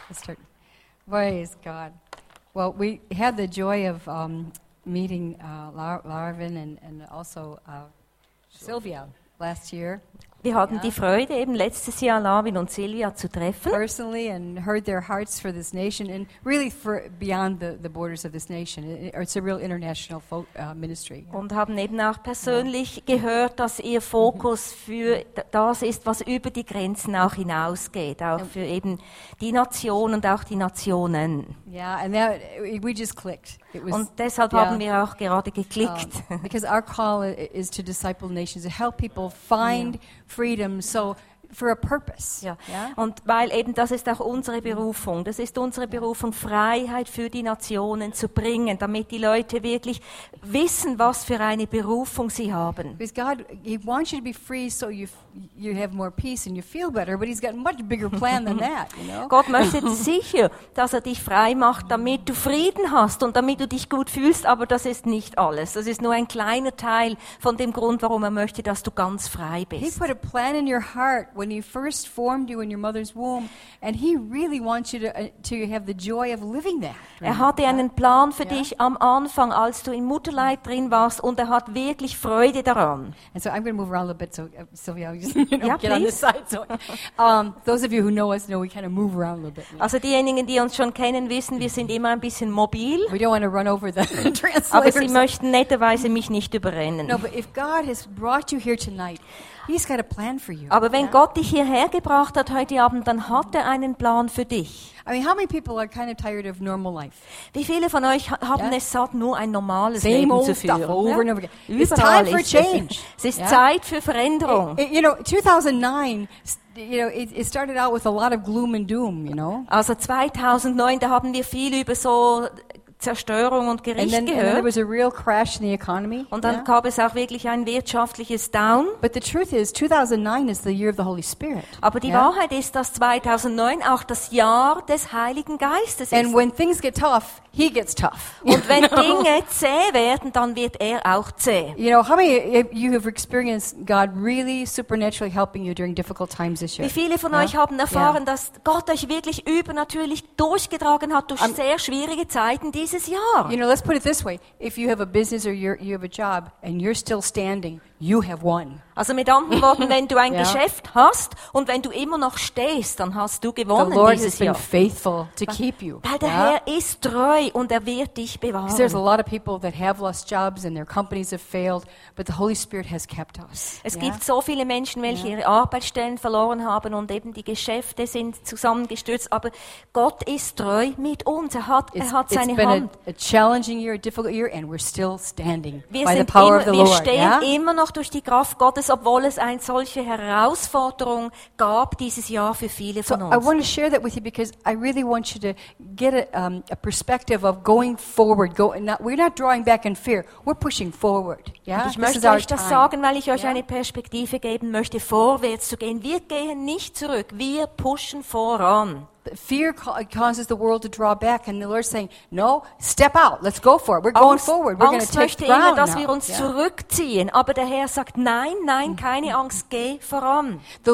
Praise God. Well, we had the joy of meeting Larvin and also Sylvia last year. Wir hatten die Freude, eben letztes Jahr Larvin und Sylvia zu treffen. Personally, and heard their hearts for this nation, and really for beyond the borders of this nation. It's a real international ministry. Und haben eben auch persönlich gehört, dass ihr Fokus für das ist, was über die Grenzen auch hinausgeht, auch für eben die Nation und auch die Nationen. Yeah, and that we just clicked. Und deshalb haben wir auch gerade geklickt. Because our call is to disciple nations, to help people find freedom, so for a purpose. Ja. Und weil eben das ist auch unsere Berufung. Das ist unsere Berufung, Freiheit für die Nationen zu bringen, damit die Leute wirklich wissen, was für eine Berufung sie haben. Because God, He wants you to be free, so you have more peace and you feel better. But He's got a much bigger plan than that, you know. Gott möchte sicher, dass er dich frei macht, damit du Frieden hast und damit du dich gut fühlst. Aber das ist nicht alles. Das ist nur ein kleiner Teil von dem Grund, warum er möchte, dass du ganz frei He bist. put a plan in your heart when He first formed you in your mother's womb, and He really wants you to have the joy of living that. Er hatte einen Plan für dich am Anfang, als du im Mutterleib drin warst, und er hat wirklich Freude daran. And so I'm going to move around a little bit, so Sylvia, just get please. on this side. So, those of you who know us know we kind of move around a little bit. Also diejenigen, die uns schon kennen, wissen, wir sind immer ein bisschen mobil, We don't want to run over the aber sie translators. möchten netterweise mich nicht überrennen. No, but if God has brought you here tonight, He's got a plan for you. Aber wenn Gott dich hierher gebracht hat heute Abend, dann hat er einen Plan für dich. I mean, how many people are kind of tired of normal life? Wie viele von euch haben es satt, nur ein normales Same Leben old zu stuff führen? over and over again. It's Überall time for ist change. es ist Ja? Zeit für Veränderung. You know, 2009, it started out with a lot of gloom and doom, you know. Also 2009, da haben wir viel über so Zerstörung und Gericht And then there gehört. was a real crash in the economy. Und dann yeah? gab es auch wirklich ein wirtschaftliches Down. But the truth is, 2009 is the year of the Holy Spirit. Aber die Yeah? Wahrheit ist, dass 2009 auch das Jahr des Heiligen Geistes And ist. when things get tough, He gets tough. Und wenn Dinge zäh werden, dann wird er auch zäh. You know, how many of you have experienced God really supernaturally helping you during difficult times this year? Wie viele von Ja? euch haben erfahren, dass Gott euch wirklich übernatürlich durchgetragen hat durch sehr schwierige Zeiten dieses Jahr? You know, let's put it this way. If you have a business or you have a job and you're still standing, you have won. Also mit anderen Worten, wenn du ein Ja. Geschäft hast und wenn du immer noch stehst, dann hast du The gewonnen Lord has dieses been Jahr. faithful to keep you. Weil der Ja? Herr ist treu und er wird dich 'Cause there's a bewahren. lot of people that have lost jobs and their companies have failed, but the Holy Spirit has kept us. Es Ja? gibt so viele Menschen, welche ihre Arbeitsstellen verloren haben und eben die Geschäfte sind zusammengestürzt. Aber Gott ist treu mit uns. Er hat It's seine been Hand. a challenging year, a difficult year, and we're still standing Wir, by the sind power of immer, the wir Lord. stehen Ja? immer noch durch die Kraft Gottes, obwohl es eine solche Herausforderung gab dieses Jahr für viele So von I uns. want to share that with you because I really want you to get a perspective of going forward. We're not drawing back in fear. We're pushing forward. Yeah? Ich This is möchte our euch das time. sagen, weil ich euch Ja? eine Perspektive geben möchte, vorwärts zu gehen. Wir gehen nicht zurück, wir pushen voran. Fear causes the world to draw back, and the Lord's saying, "No, step out. Let's go for it. We're going forward. We're going to Angst take möchte immer, ground dass now." wir uns Yeah. zurückziehen. Aber der Herr sagt, nein, nein, keine Angst, geh voran. The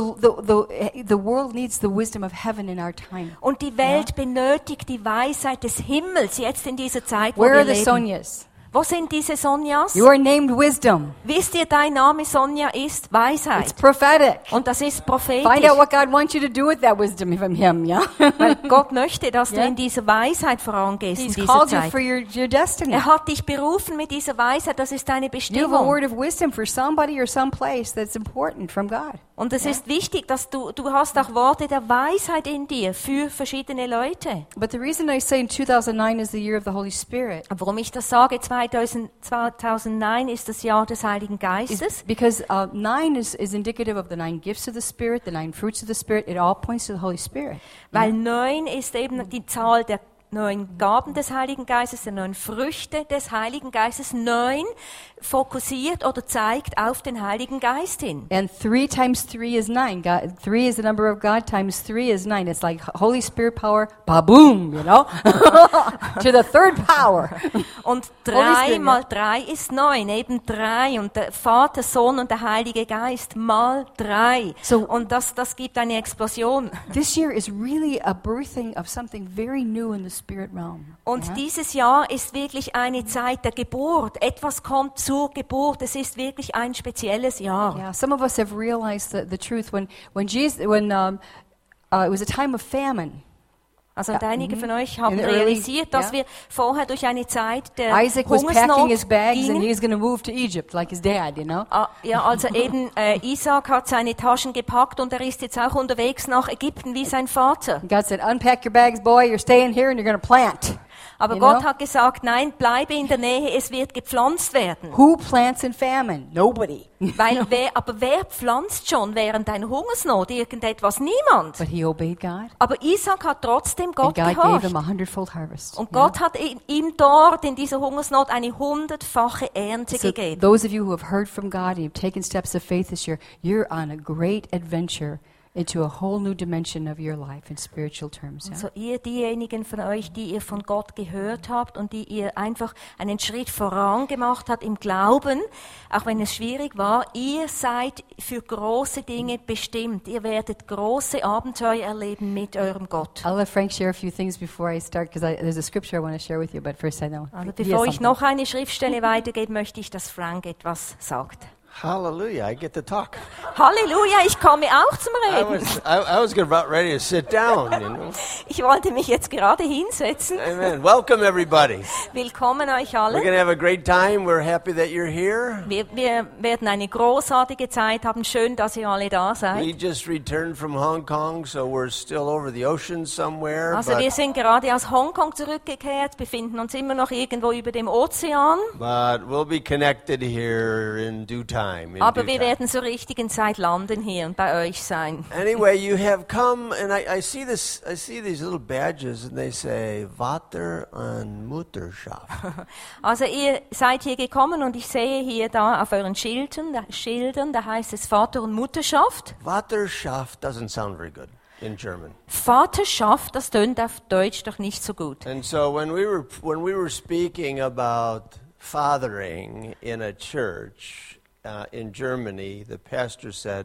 world needs the wisdom of heaven in our time. Und die Welt benötigt die Weisheit des Himmels jetzt in dieser Zeit, wo Where wir are the leben. Sonias? Wo sind diese Sonjas? You are named wisdom. Wisst ihr, dein Name Sonja ist It's Weisheit. prophetic. Und das ist Find prophetisch. out what God wants you to do with that wisdom from Him. Yeah. Weil Gott möchte, dass du Ja. in dieser Weisheit vorangehst in He's dieser called you Zeit. for your destiny. Er hat dich berufen mit dieser Weisheit, das ist deine You have a Bestimmung. word of wisdom for somebody or some place that's important from God. Und es ist wichtig, dass du hast auch Worte der Weisheit in dir für verschiedene Leute. But the reason I say 2009 is the year of the Holy Spirit Warum ich das sage, 2009 ist das Jahr des Heiligen is Geistes, because 9 is indicative of the 9 gifts of the Spirit, the 9 fruits of the Spirit. It all points to the Holy Spirit. weil 9 ist eben die Zahl der neuen Gaben des Heiligen Geistes, der neuen Früchte des Heiligen Geistes, 9 fokussiert oder zeigt auf den Heiligen Geist hin. And 3 times 3 is 9. God, 3 is the number of God, times 3 is 9. It's like Holy Spirit power, ba-boom, you know, to the third power. Und Holy 3 Spirit, mal 3 ist 9, eben 3. Und der Vater, Sohn und der Heilige Geist mal 3. So- Und das gibt eine Explosion. This year is really a birthing of something very new in the spirit realm. Und Yeah? dieses Jahr ist wirklich eine Zeit der Geburt. Etwas kommt zur Geburt. Es ist wirklich ein spezielles Jahr. Yeah, some of us have realized the truth when it was a time of famine. Also und einige von euch haben In the early- realisiert, dass yeah. wir vorher durch eine Zeit der Isaac was packing his Hungersnot bags and gingen. he was going to move to Egypt like his dad, you know. Ja, also eben Isaac hat seine Taschen gepackt und er ist jetzt auch unterwegs nach Ägypten wie sein Vater. God said, "Unpack your bags, boy. You're staying here and you're going to plant." Aber You Gott know? hat gesagt, nein, bleibe in der Nähe, es wird gepflanzt werden. Who plants in famine? Nobody. Aber wer pflanzt schon während einer Hungersnot irgendetwas? Niemand. But he obeyed God, Aber Isaac hat trotzdem and Gott God gave gehorcht. him a 100-fold harvest. Und Yeah? Gott hat ihm dort in dieser Hungersnot eine 100-fache Ernte So gegeben. those of you who have heard from God and you've taken steps of faith this year, you're on a great adventure into a whole new dimension of your life in spiritual terms. Yeah? Also ihr diejenigen von euch, die ihr von Gott gehört habt und die ihr einfach einen Schritt vorangemacht habt im Glauben, auch wenn es schwierig war, ihr seid für große Dinge bestimmt. Ihr werdet große Abenteuer erleben mit eurem Gott. I'll let Frank share a few things before I start because there's a scripture I want to share with you, but first I know. Also he has bevor ich something. noch eine Schriftstelle weitergebe, möchte ich, dass Frank etwas sagt. Hallelujah, I get to talk. Halleluja, ich komme auch zum Reden. I was about ready to sit down, you know. Ich wollte mich jetzt gerade hinsetzen. Amen. Welcome, everybody. Willkommen euch We're alle. going to have a great time. We're happy that you're here. Wir werden eine großartige Zeit haben. Schön, dass ihr alle da We seid. just returned from Hong Kong, so we're still over the ocean somewhere. Also wir But, sind gerade aus Hongkong zurückgekehrt, befinden uns immer noch irgendwo über dem Ozean. but we'll be connected here in due time. in Aber due wir time. werden zur richtigen Zeit landen hier und bei euch sein. Anyway, you have come, and I see this. I see these little badges, and they say Vater und Mutterschaft. Also ihr seid hier gekommen und ich sehe hier da auf euren Schildern, da heißt es Vater und Mutterschaft. Vaterschaft doesn't sound very good in German. Vaterschaft, das tönt auf Deutsch doch nicht so gut. And so when we were speaking about fathering in a church in Germany, the pastor said,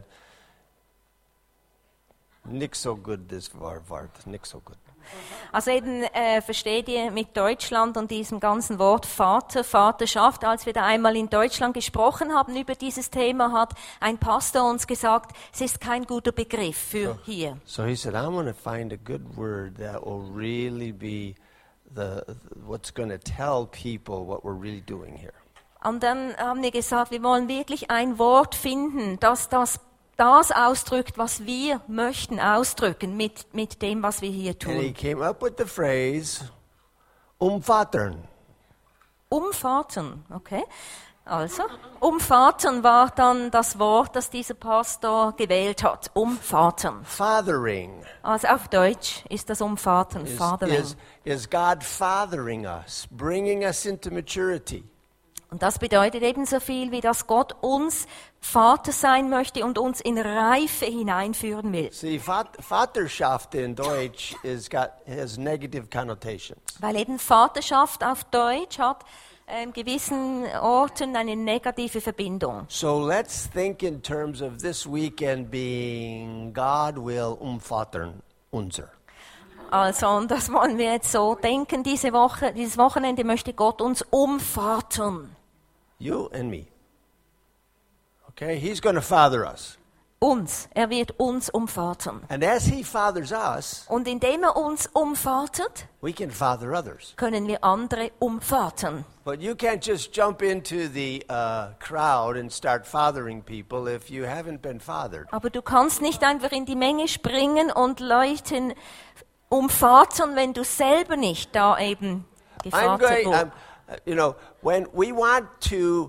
"Nix so good this Wort, nix so good." Also eben, versteht ihr, mit Deutschland und diesem ganzen Wort Vater, Vaterschaft, als wir da einmal in Deutschland gesprochen haben über dieses Thema, hat ein Pastor uns gesagt, es ist kein guter Begriff für hier. So he said, "I'm going to find a good word that will really be what's going to tell people what we're really doing here." Und dann haben wir gesagt, wir wollen wirklich ein Wort finden, das ausdrückt, was wir möchten ausdrücken mit dem, was wir hier And he tun. came up with the phrase, umvatern. Umfahrten, okay. Also, umfahrten war dann das Wort, das dieser Pastor gewählt hat. Umfahrten. Fathering. Also auf Deutsch ist das Umfahrten, Fathering. Is God fathering us, bringing us into maturity? Und das bedeutet ebenso viel, wie dass Gott uns Vater sein möchte und uns in Reife hineinführen will. See, Vaterschaft in Deutsch has negative connotations. Weil eben Vaterschaft auf Deutsch hat in gewissen Orten eine negative Verbindung. So let's think in terms of this weekend being God will umvatern unser. Also, und das wollen wir jetzt so denken, dieses Wochenende möchte Gott uns umfahren. You and me. Okay, He's going to father us. Uns. Er wird uns umfahren. And as He fathers us, Und indem er uns umfahrtet, we can father others. können wir andere umfahren. But you can't just jump into the crowd and start fathering people if you haven't been fathered. Aber du kannst nicht einfach in die Menge springen und Leuten umfahren, wenn du selber nicht da eben gevatert wurdest. When we want to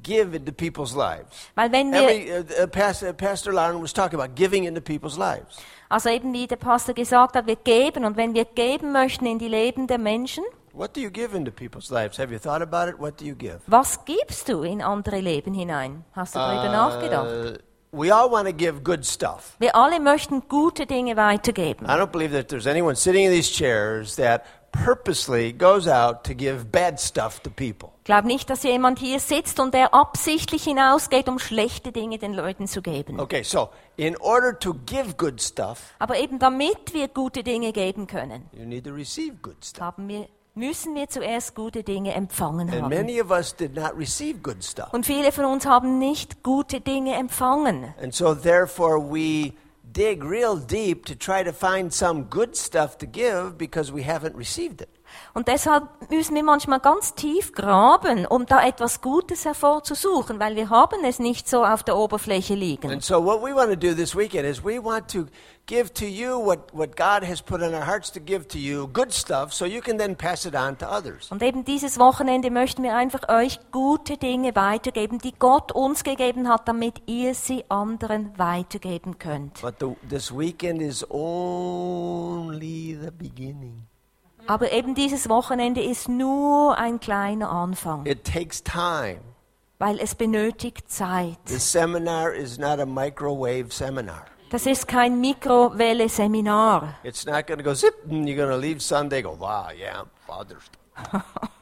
give into people's lives. Weil wenn wir, Pastor Lauren was talking about giving into people's lives. also eben wie der Pastor gesagt hat, wir geben und wenn wir geben möchten in die Leben der Menschen, What do you give into people's lives? Have you thought about it? What do you give? was gibst du in andere Leben hinein? Hast du darüber nachgedacht? We all want to give good stuff. Wir alle möchten gute Dinge weitergeben. I don't believe that there's anyone sitting in these chairs that purposely goes out to give bad stuff to people. Ich glaube nicht, dass jemand hier sitzt und der absichtlich hinausgeht, um schlechte Dinge den Leuten zu geben. Okay, so in order to give good stuff, Aber eben damit wir gute Dinge geben können, you need to receive good stuff. müssen wir zuerst gute Dinge empfangen And haben. many of us did not receive good stuff. Und viele von uns haben nicht gute Dinge empfangen. And so therefore we dig real deep to try to find some good stuff to give because we haven't received it. Und deshalb müssen wir manchmal ganz tief graben, um da etwas Gutes hervorzusuchen, weil wir haben es nicht so auf der Oberfläche liegen. And so what we want to do this weekend is we want to give to you what God has put in our hearts to give to you, good stuff, so you can then pass it on to others. Und eben dieses Wochenende möchten wir einfach euch gute Dinge weitergeben, die Gott uns gegeben hat, damit ihr sie anderen weitergeben könnt. But this weekend is only the beginning. Aber eben dieses Wochenende ist nur ein kleiner Anfang, It takes time. weil es benötigt Zeit. This seminar is not a microwave seminar. Das ist kein Mikrowelle-Seminar. It's not going to go zip and you're going to leave Sunday go, wow, yeah, Father's Day.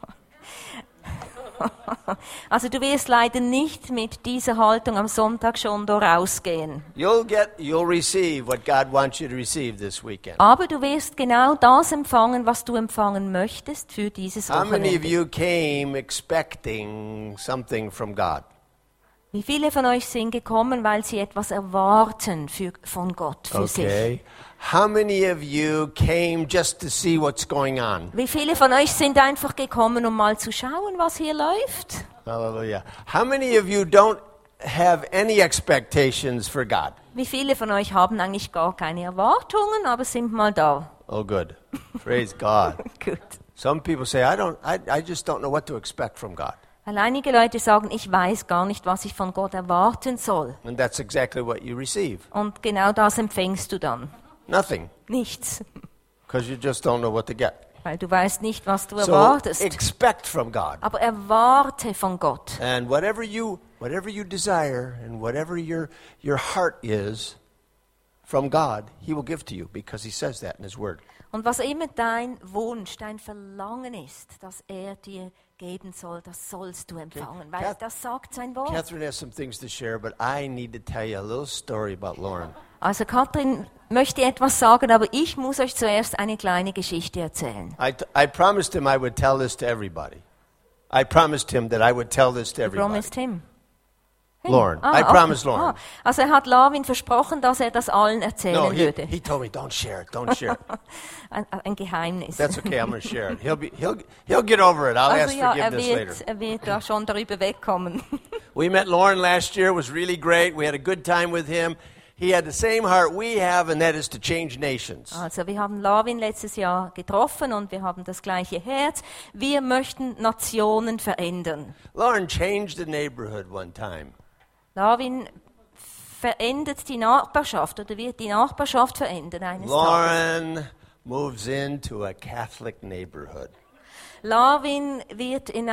Also du wirst leider nicht mit dieser Haltung am Sonntag schon da rausgehen. You'll receive what God wants you to receive this weekend. Aber du wirst genau das empfangen, was du empfangen möchtest für dieses How many of Wochenende. you came expecting something from God? Wie viele von euch sind gekommen, weil sie etwas erwarten von Gott für sich? Okay. How many of you came just to see what's going on? Wie viele von euch sind einfach gekommen, um mal zu schauen, was hier läuft? Hallelujah. How many of you don't have any expectations for God? Wie viele von euch haben eigentlich gar keine Erwartungen, aber sind mal da? Oh, good. Praise God. Gut. Some people say, I just don't know what to expect from God. Weil einige Leute sagen, ich weiß gar nicht, was ich von Gott erwarten soll. And that's exactly what you receive. Und genau das empfängst du dann. Nothing. Nichts. Because you just don't know what to get. Weil du weißt nicht, was du So erwartest. expect from God. Aber erwarte von Gott. And whatever you desire and whatever your heart is from God, He will give to you because He says that in His Word. Und was immer dein Wunsch, dein Verlangen ist, dass er dir geben soll, das sollst du empfangen. Weil Kath- das sagt sein Wort. Catherine has some things to share, but I need to tell you a little story about Lauren. Also Katrin möchte etwas sagen, aber ich muss euch zuerst eine kleine Geschichte erzählen. I promised him I would tell this to everybody. I promised him that I would tell this to You everybody. promised him. Lauren. I okay. promised Lauren. Also er hat Larvin versprochen, dass er das allen erzählen No, würde. he told me, don't share it, don't share it. Ein Geheimnis. That's okay, I'm going to share it. He'll get over it. I'll also ask ja, forgiveness later. er wird da schon darüber wegkommen. We met Lauren last year. It was really great. We had a good time with him. He had the same heart we have, and that is to change nations. Also wir haben Larvin letztes Jahr getroffen und wir haben das gleiche Herz. Wir möchten Nationen verändern. Lauren changed the neighborhood one time. Larvin verändert die Nachbarschaft oder wird die Nachbarschaft verändern eines Tages. Lauren moves into a Catholic neighborhood. Larvin geht in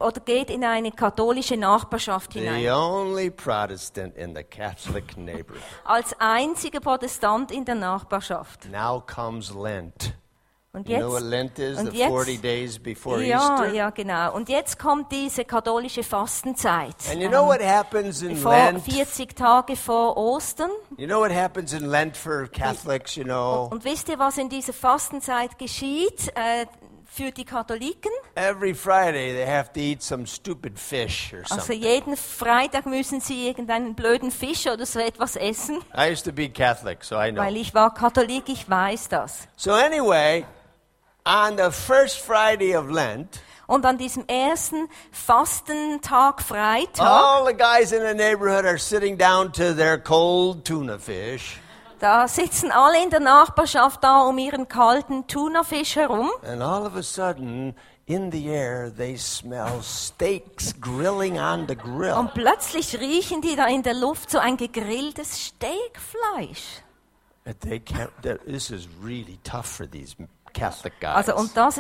eine katholische Nachbarschaft The hinein. only Protestant in the Catholic neighborhood. Als einziger Protestant in der Nachbarschaft. Now comes Lent. Und You know what Lent is? und The jetzt- 40 days before ja, Easter. ja, genau. Und jetzt kommt diese katholische Fastenzeit. And you know what happens in Vor Lent? 40 Tage vor Ostern. You know what happens in Lent for Catholics, you know? Und wisst ihr, was in dieser Fastenzeit geschieht für die Katholiken? Every Friday they have to eat some stupid fish or Also something. jeden Freitag müssen sie irgendeinen blöden Fisch oder so etwas essen. I used to be Catholic, so I know. Weil ich war Katholik, ich weiß das. So anyway, on the first Friday of Lent, Und an diesem ersten Fastentag, Freitag, all the guys in the neighborhood are sitting down to their cold tuna fish. da sitzen alle in der Nachbarschaft da um ihren kalten Thunafisch herum. And all of a sudden, in the air they smell steaks grilling on the grill. Und plötzlich riechen die da in der Luft so ein gegrilltes Steakfleisch. They can't. This is really tough for these Catholic guys. Also, und das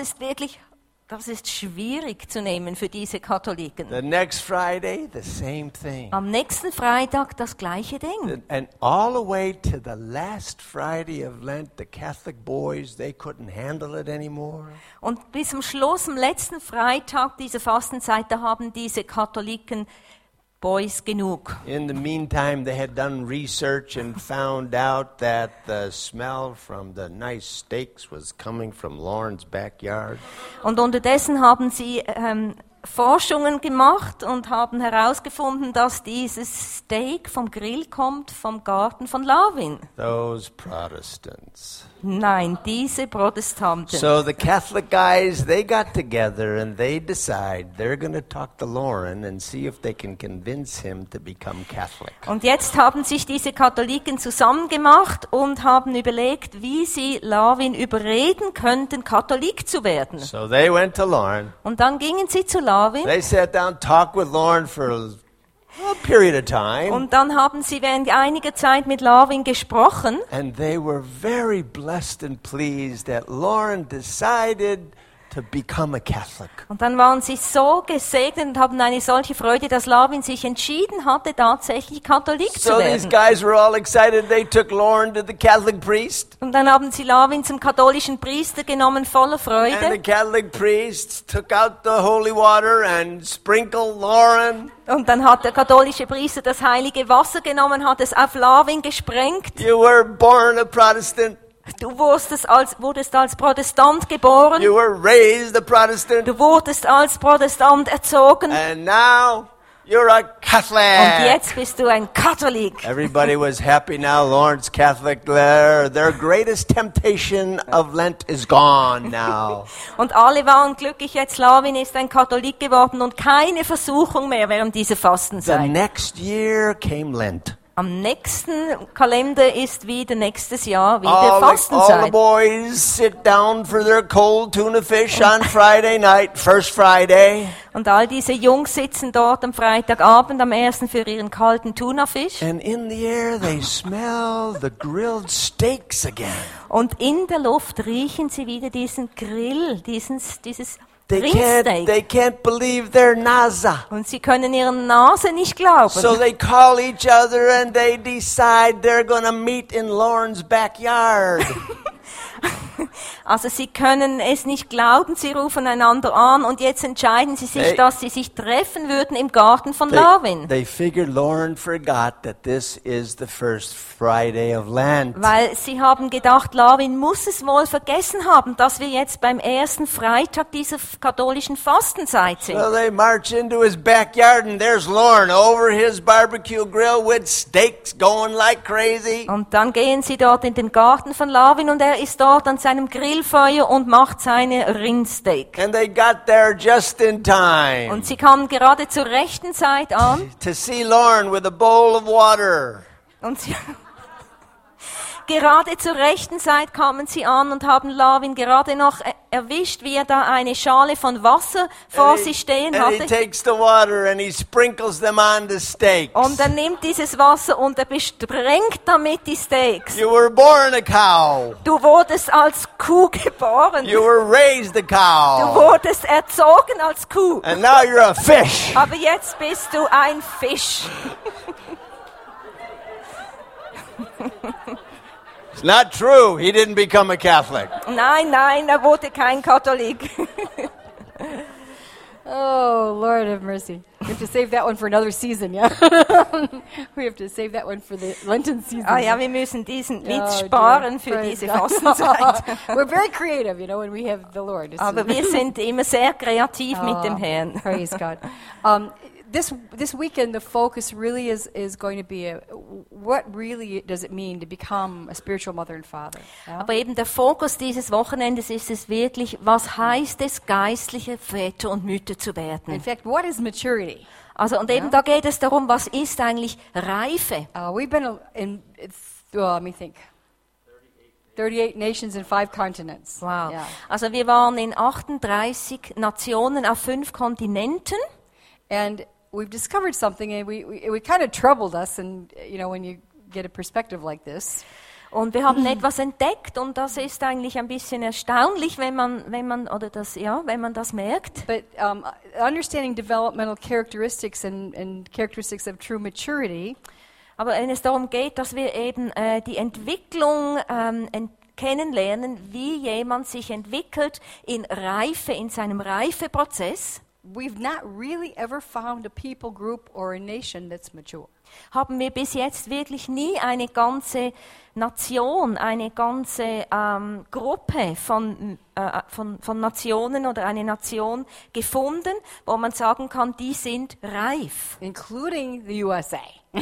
ist schwierig zu nehmen für diese Katholiken. The next Friday, the same thing. Am nächsten Freitag das gleiche Ding. And all the way to the last Friday of Lent, the Catholic boys, they couldn't handle it anymore. Und bis zum Schluss, am letzten Freitag dieser Fastenzeit, da haben diese Katholiken Boys genug. In the meantime, they had done research and found out that the smell from the nice steaks was coming from Lauren's backyard. Und unterdessen haben sie Forschungen gemacht und haben herausgefunden, dass dieses Steak vom Grill kommt vom Garten von Larvin. Those Protestants. Nein, diese Protestanten. So the Catholic guys, they got together and they decide they're going to talk to Lauren and see if they can convince him to become Catholic. Und jetzt haben sich diese Katholiken zusammengemacht und haben überlegt, wie sie Larvin überreden könnten, Katholik zu werden. So they went to Lauren. Und dann gingen sie zu Larvin. They sat down, talked with Lauren for a period of time. Und dann haben sie während einiger Zeit mit Larvin gesprochen. And they were very blessed and pleased that Lauren decided to become a Catholic. Und dann waren sie so gesegnet und haben eine solche Freude, dass Larvin sich entschieden hatte, tatsächlich Katholik zu So these werden. guys were all excited. They took Lauren to the Catholic priest. Und dann haben sie Larvin zum katholischen Priester genommen, voller And the Freude. Catholic priest took out the holy water and sprinkled Lauren. Und dann hat der katholische Priester das heilige Wasser genommen, hat es auf Larvin gesprengt. You were born a Protestant. Du wurdest als Protestant geboren. You were raised a Protestant. Du wurdest als Protestant erzogen. And now you're a Und Catholic. jetzt bist du ein Katholik. Everybody was happy now. Lauren's Catholic. Their greatest temptation of Lent is gone now. Und alle waren glücklich, jetzt Larvin ist ein Katholik geworden und keine Versuchung mehr während dieser The Fastenzeit. next year came Lent. Am nächsten Kalender ist wieder nächstes Jahr wieder All the Fastenzeit. boys sit down for their cold tuna fish on Friday night, first Friday. Und all diese Jungs sitzen dort am Freitagabend, am ersten für ihren kalten Tunafisch. And in the air they smell the grilled steaks again. Und in der Luft riechen sie wieder diesen Grill, dieses They Rindsteak. can't believe their nasa. Und sie können ihrer Nase nicht glauben. So they call each other and they decide they're going to meet in Lauren's backyard. Also sie können es nicht glauben, sie rufen einander an und jetzt entscheiden sie sich, Hey. dass sie sich treffen würden im Garten von Larvin. They figured Lauren forgot that this is the first Friday of Lent. Weil sie haben gedacht, Larvin muss es wohl vergessen haben, dass wir jetzt beim ersten Freitag dieser katholischen Fastenzeit sind. So they march into his backyard and there's Lauren over his barbecue grill with steaks going like crazy. Und dann gehen sie dort in den Garten von Larvin und er ist dort an seinem Grillfeuer und macht seine Rindsteak. And they got there just in time Und sie kamen gerade zur rechten Zeit an to see Lauren with a bowl of water. und sie gerade zur rechten Zeit kamen sie an und haben Larvin gerade noch erwischt, wie er da eine Schale von Wasser vor sich stehen And he hatte. takes the water and he sprinkles them on the steaks. Und er nimmt dieses Wasser und er besprengt damit die Steaks. You were born a cow. Du wurdest als Kuh geboren. You were raised a Du cow. wurdest erzogen als Kuh. And now you're a fish. Aber jetzt bist du ein Fisch. It's not true. He didn't become a Catholic. Nein, er wurde kein Katholik. Oh, Lord have mercy. We have to save that one for another season, yeah? We have to save that one for the Lenten season. Ah ja, wir müssen diesen Witz Oh, sparen dear. für Praise diese God. Fastenzeit. We're very creative, you know, when we have the Lord. It's- Aber wir sind immer sehr kreativ mit dem Herrn. Praise God. This weekend, the focus really is going to be what really does it mean to become a spiritual mother and father? Yeah? Aber eben der Fokus dieses Wochenendes ist es wirklich, was heißt es, geistliche Väter und Mütter zu In werden? fact, what is maturity? Also, und eben da geht es darum, was ist eigentlich Reife? We've been let me think. 38 nations in 5 continents. Wow. Yeah. Also wir waren in 38 Nationen auf 5 Kontinenten. And we've discovered something, and it kind of troubled us. And when you get a perspective like this, Und wir haben etwas entdeckt, und das ist eigentlich ein bisschen erstaunlich, wenn man das merkt. but understanding developmental characteristics and characteristics of true maturity, Aber wenn es darum geht, dass wir eben die Entwicklung kennenlernen, wie jemand sich entwickelt in Reife, in seinem Reifeprozess, we've not really ever found a people group or a nation that's mature. haben wir bis jetzt wirklich nie eine ganze Nation, eine ganze Gruppe von Nationen oder eine Nation gefunden, wo man sagen kann, die sind reif. Including the USA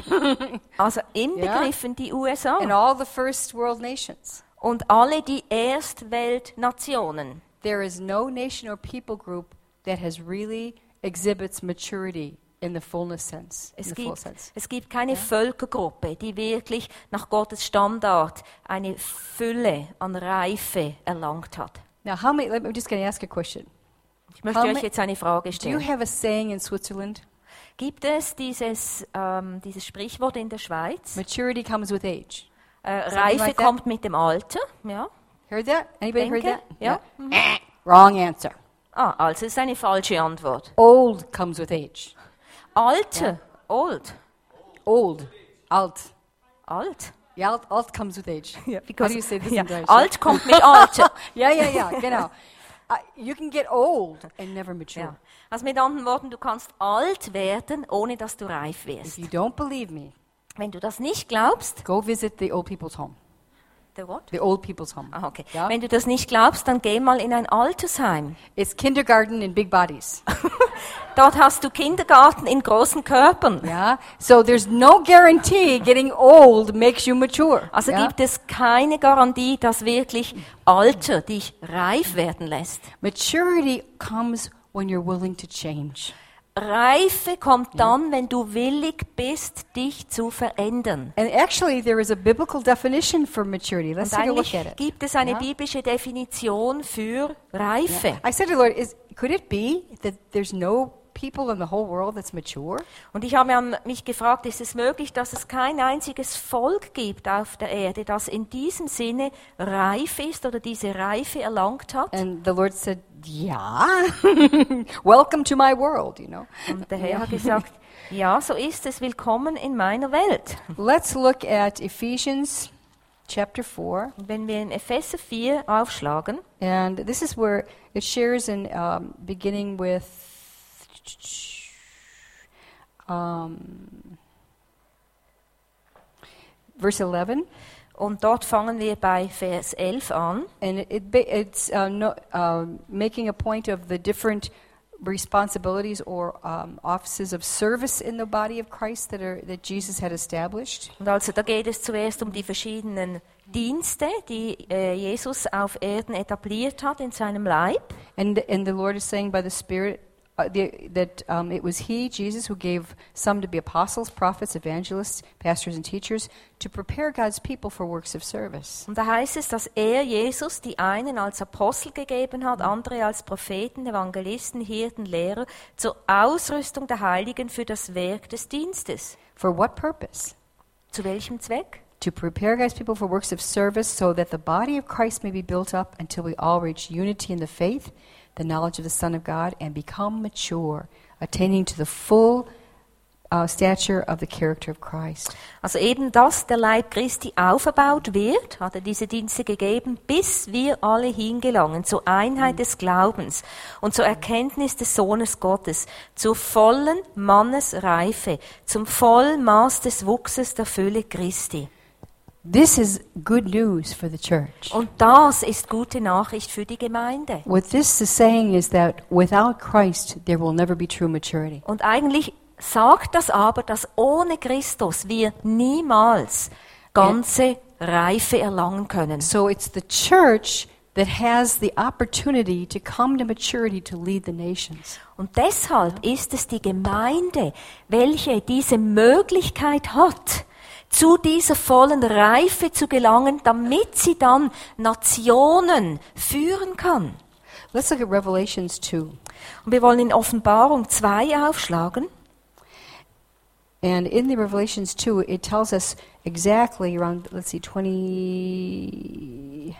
Also inbegriffen die USA and all the first world nations. und alle die Erstweltnationen. There is no nation or people group that has really exhibits maturity in the fullness sense. Es gibt keine Völkergruppe, die wirklich nach Gottes Standard eine Fülle an Reife erlangt hat. Now, I'm just going to ask a question. Ich möchte euch jetzt eine Frage Do you stellen. have a saying in Switzerland? Gibt es dieses Sprichwort in der Schweiz? Maturity comes with age. Reife like that? kommt mit dem Alter. Ja. Heard that? Anybody heard Denke, that? ja. Wrong answer. Also ist eine falsche Antwort. Old comes with age. Alter, old, Old. Alt. alt. Yeah, alt comes with age. How do you say this in Deutsch? Alt kommt mit Alter. Yeah, genau. You can get old and never mature. Ja. Also mit anderen Worten, du kannst alt werden, ohne dass du reif If wirst. you don't believe me, Wenn du das nicht glaubst, go visit the old people's home. the what? The old people's home. Ah, okay. Ja? Wenn du das nicht glaubst, dann geh mal in ein Altersheim. It's kindergarten in big bodies. Dort hast du Kindergarten in großen Körpern. Yeah. So there's no guarantee getting old makes you mature. Also yeah? gibt es keine Garantie, dass wirklich Alter dich reif werden lässt. Maturity comes when you're willing to change. Reife kommt dann, wenn du willig bist, dich zu verändern. And actually, there is a biblical definition for maturity. Let's Und take a look eigentlich at it. gibt es eine Ja. biblische Definition für Reife. I said to the Lord, could it be that there's no people in the whole world that's mature? Und ich habe mich gefragt, ist es möglich, dass es kein einziges Volk gibt auf der Erde, das in diesem Sinne reif ist oder diese Reife erlangt hat? And the Lord said, yeah. Welcome to my world, Und der Herr hat gesagt, ja, so ist es, willkommen in meiner Welt. Let's look at Ephesians chapter 4. Und wenn wir in Epheser 4 aufschlagen, And this is where it shares in beginning with verse 11. und dort fangen wir bei Vers 11 an. And it's making a point of the different responsibilities or offices of service in the body of Christ that Jesus had established. Und also da geht es zuerst um die verschiedenen Dienste, die Jesus auf Erden etabliert hat in seinem Leib. And the Lord is saying by the Spirit that it was He, Jesus, who gave some to be apostles, prophets, evangelists, pastors, and teachers to prepare God's people for works of service. Und da heißt es, dass Jesus, die einen als Apostel gegeben hat, andere als Propheten, Evangelisten, Hirten, Lehrer, zur Ausrüstung der Heiligen für das Werk des Dienstes. For what purpose? Zu welchem Zweck? To prepare God's people for works of service so that the body of Christ may be built up until we all reach unity in the faith, the knowledge of the Son of God, and become mature, attaining to the full stature of the character of Christ. Also eben, dass der Leib Christi aufgebaut wird, hat er diese Dienste gegeben, bis wir alle hingelangen zur Einheit des Glaubens und zur Erkenntnis des Sohnes Gottes, zur vollen Mannesreife, zum Vollmaß des Wuchses der Fülle Christi. This is good news for the church. Und das ist gute Nachricht für die Gemeinde. What this is saying is that without Christ, there will never be true maturity. Und eigentlich sagt das aber, dass ohne Christus wir niemals ganze Reife erlangen können. So it's the church that has the opportunity to come to maturity to lead the nations. Und deshalb ist es die Gemeinde, welche diese Möglichkeit hat, zu dieser vollen Reife zu gelangen, damit sie dann Nationen führen kann. Let's look at Revelations 2. Und wir wollen in Offenbarung 2 aufschlagen. And in the Revelations 2, it tells us exactly around, let's see, 26,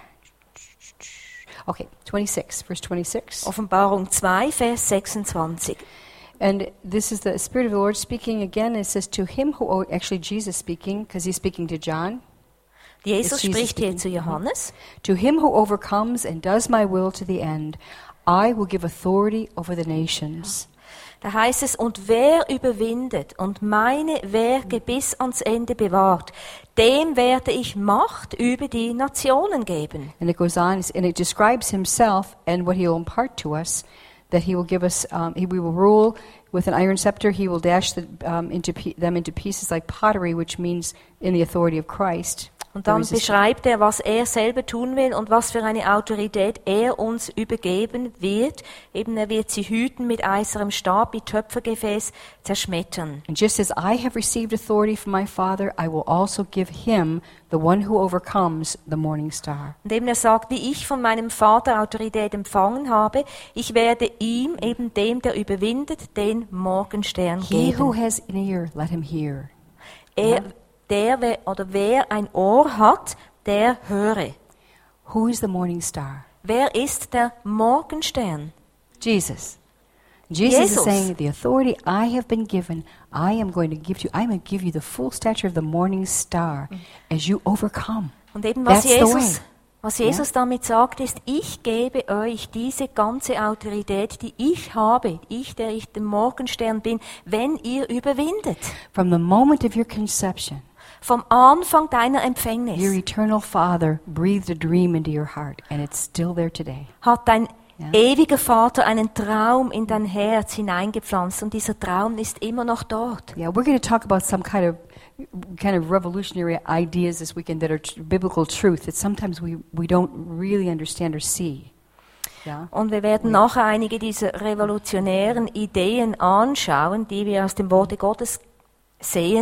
verse 26. Offenbarung 2, Vers 26. And this is the Spirit of the Lord speaking again. It says, to him who, actually Jesus speaking, because he's speaking to John. Jesus It's Jesus spricht hier speaking. zu Johannes. To him who overcomes and does my will to the end, I will give authority over the nations. Da heißt es, und wer überwindet und meine Werke bis ans Ende bewahrt, dem werde ich Macht über die Nationen geben. And it goes on, and it describes himself and what he will impart to us, that he will give us, we will rule with an iron scepter, he will dash them into pieces like pottery, which means in the authority of Christ. Und dann There is beschreibt er, was er selber tun will und was für eine Autorität er uns übergeben wird. Eben, er wird sie hüten mit eisernem Stab, wie Töpfergefäß zerschmettern. And just as I have received authority from my Father, I will also give him, the one who overcomes, the morning star. Und eben er sagt, wie ich von meinem Vater Autorität empfangen habe, ich werde ihm, eben dem, der überwindet, den Morgenstern He who geben. has an ear, let him hear. Wer ein Ohr hat, der höre. Who is the morning star? Wer ist der Morgenstern? Jesus. Jesus is Jesus. saying, the authority I have been given, I am going to give you. I'm going to give you the full stature of the morning star as you overcome. Und eben was That's the way. Jesus damit sagt, ist, ich gebe euch diese ganze Autorität, die ich habe, der ich der Morgenstern bin, wenn ihr überwindet. From the moment of your conception, Vom Anfang deiner your Empfängnis eternal Father breathed a dream into your heart, and it's still there today. hat dein Ja. ewiger Vater einen Traum in dein Herz hineingepflanzt und dieser Traum ist immer noch dort. Yeah, we're going to talk about some kind of revolutionary ideas this weekend that are biblical truth that sometimes we don't really understand or see. Yeah. Und wir werden nachher einige dieser revolutionären Ideen anschauen, die wir aus dem Worte Gottes sehen.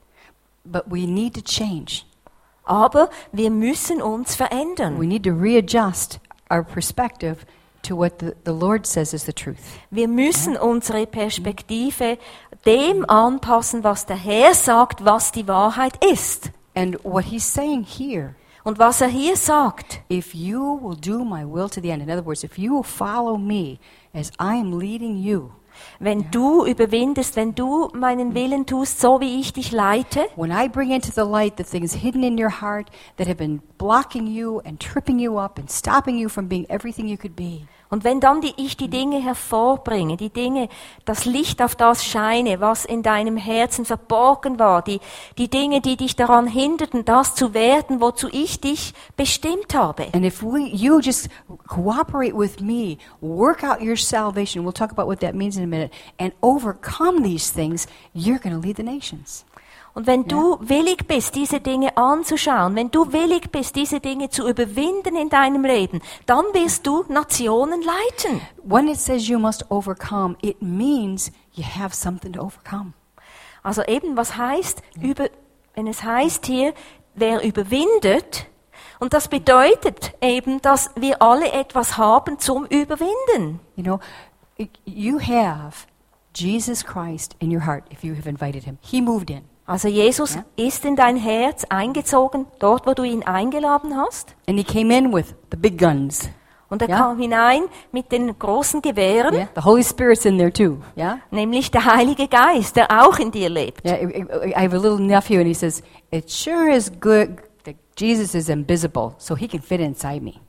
But we need to change. Aber wir müssen uns verändern. We need to readjust our perspective to what the Lord says is the truth. Wir müssen unsere Perspektive dem anpassen, was der Herr sagt, was die Wahrheit ist. And what he's saying here, Und was er hier sagt, if you will do my will to the end, in other words, if you will follow me as I am leading you, wenn du überwindest, wenn du meinen Willen tust, so wie ich dich leite, when I bring into the light the things hidden in your heart that have been blocking you and tripping you up and stopping you from being everything you could be, und wenn dann ich die Dinge hervorbringe, die Dinge, das Licht auf das scheine, was in deinem Herzen verborgen war, die Dinge, die dich daran hinderten, das zu werden, wozu ich dich bestimmt habe. and if you just cooperate with me, work out your salvation, we'll talk about what that means in a minute, and overcome these things, you're going to lead the nations. Und wenn du willig bist, diese Dinge anzuschauen, wenn du willig bist, diese Dinge zu überwinden in deinem Leben, dann wirst du Nationen leiten. When it says you must overcome, it means you have something to overcome. Also eben, was heißt, wenn es heißt hier, wer überwindet, und das bedeutet eben, dass wir alle etwas haben zum Überwinden. You know, you have Jesus Christ in your heart if you have invited him. He moved in. Also Jesus Ja. ist in dein Herz eingezogen, dort wo du ihn eingeladen hast. And he came in with the big guns. Und er Ja. kam hinein mit den großen Gewehren, Yeah? The Holy Spirit's in there too. Yeah? nämlich der Heilige Geist, der auch in dir lebt. Yeah, I have a little nephew and he says, it sure is good that Jesus is invisible so he can fit inside me.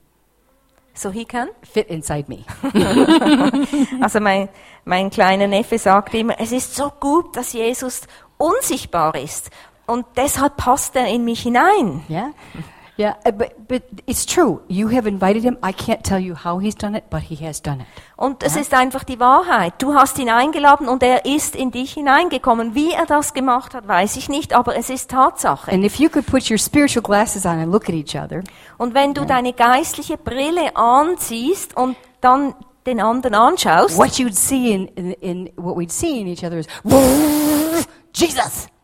So he can. Fit inside me. Also mein kleiner Neffe sagt immer, es ist so gut, dass Jesus unsichtbar ist. Und deshalb passt er in mich hinein. Yeah? Yeah, but it's true. You have invited him. I can't tell you how he's done it, but he has done it. Und es ist einfach die Wahrheit. Du hast ihn eingeladen und er ist in dich hineingekommen. Wie er das gemacht hat, weiß ich nicht, aber es ist Tatsache. And if you could put your spiritual glasses on and look at each other, Und wenn du deine geistliche Brille anziehst und dann den anderen anschaust, what you'd see in what we'd see in each other is Jesus.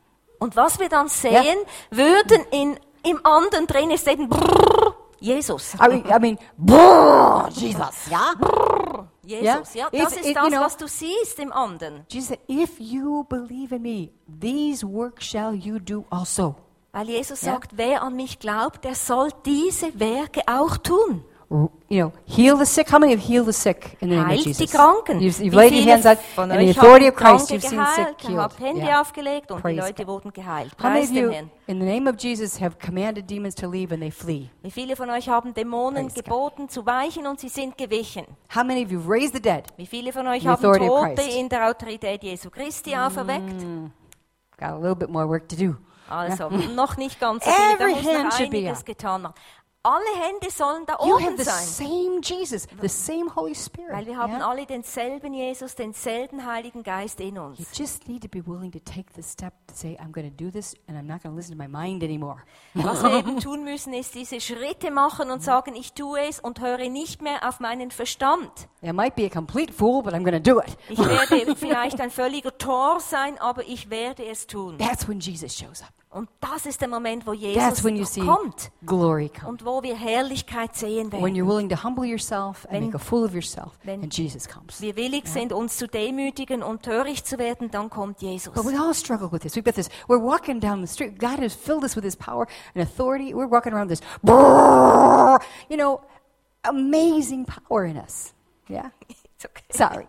Und was wir dann sehen, würden im anderen drin ist eben Jesus. I mean, brrr, Jesus, ja? Jesus, ja, das ist das, was du siehst im anderen. Jesus said, if you believe in me, these works shall you do also. Weil Jesus sagt, wer an mich glaubt, der soll diese Werke auch tun. Heal the sick. How many have healed the sick in the name of Heilt Jesus? die Kranken. You've Wie laid your viele hands out, von and the euch authority of haben Christ, Kranke you've seen sick geheilt, healed. habt Hände Yeah. aufgelegt und Praise die Leute God. wurden geheilt. How many Preis of den you, Herrn. in the name of Jesus, have commanded demons to leave and they flee? Wie viele von euch haben Dämonen Praise God. geboten zu weichen und sie sind gewichen? How many of you have raised the dead? Wie viele von euch The haben authority of Tote Christ. in der Autorität Jesu Christi auferweckt? Got a little bit more work to do. Also, noch nicht ganz so viel, da Every muss hand noch should be einiges up. getan werden. Alle Hände sollen da You have oben the sein. same Jesus, the same Holy Spirit. Weil wir haben yeah? alle denselben Jesus, denselben Heiligen Geist in You uns. just need to be willing to take the step to say, I'm going to do this and I'm not going to listen to my mind anymore. Was wir eben tun müssen, ist diese Schritte machen und sagen, ich tue es und höre nicht mehr auf meinen Verstand. I might be a complete fool, but I'm going to do it. Ich werde vielleicht ein völliger Tor sein, aber ich werde es tun. That's when Jesus shows up. Und das ist der Moment, wo That's Jesus when you see kommt glory come. und wo wir Herrlichkeit sehen When werden. you're willing to humble yourself and Wenn- make a fool of yourself, wenn- and Jesus comes. Wir willig sind, uns zu demütigen und töricht zu werden, dann kommt Jesus. But we all struggle with this. We've got this. We're walking down the street. God has filled us with His power and authority. We're walking around this, amazing power in us. Yeah. It's okay. Sorry.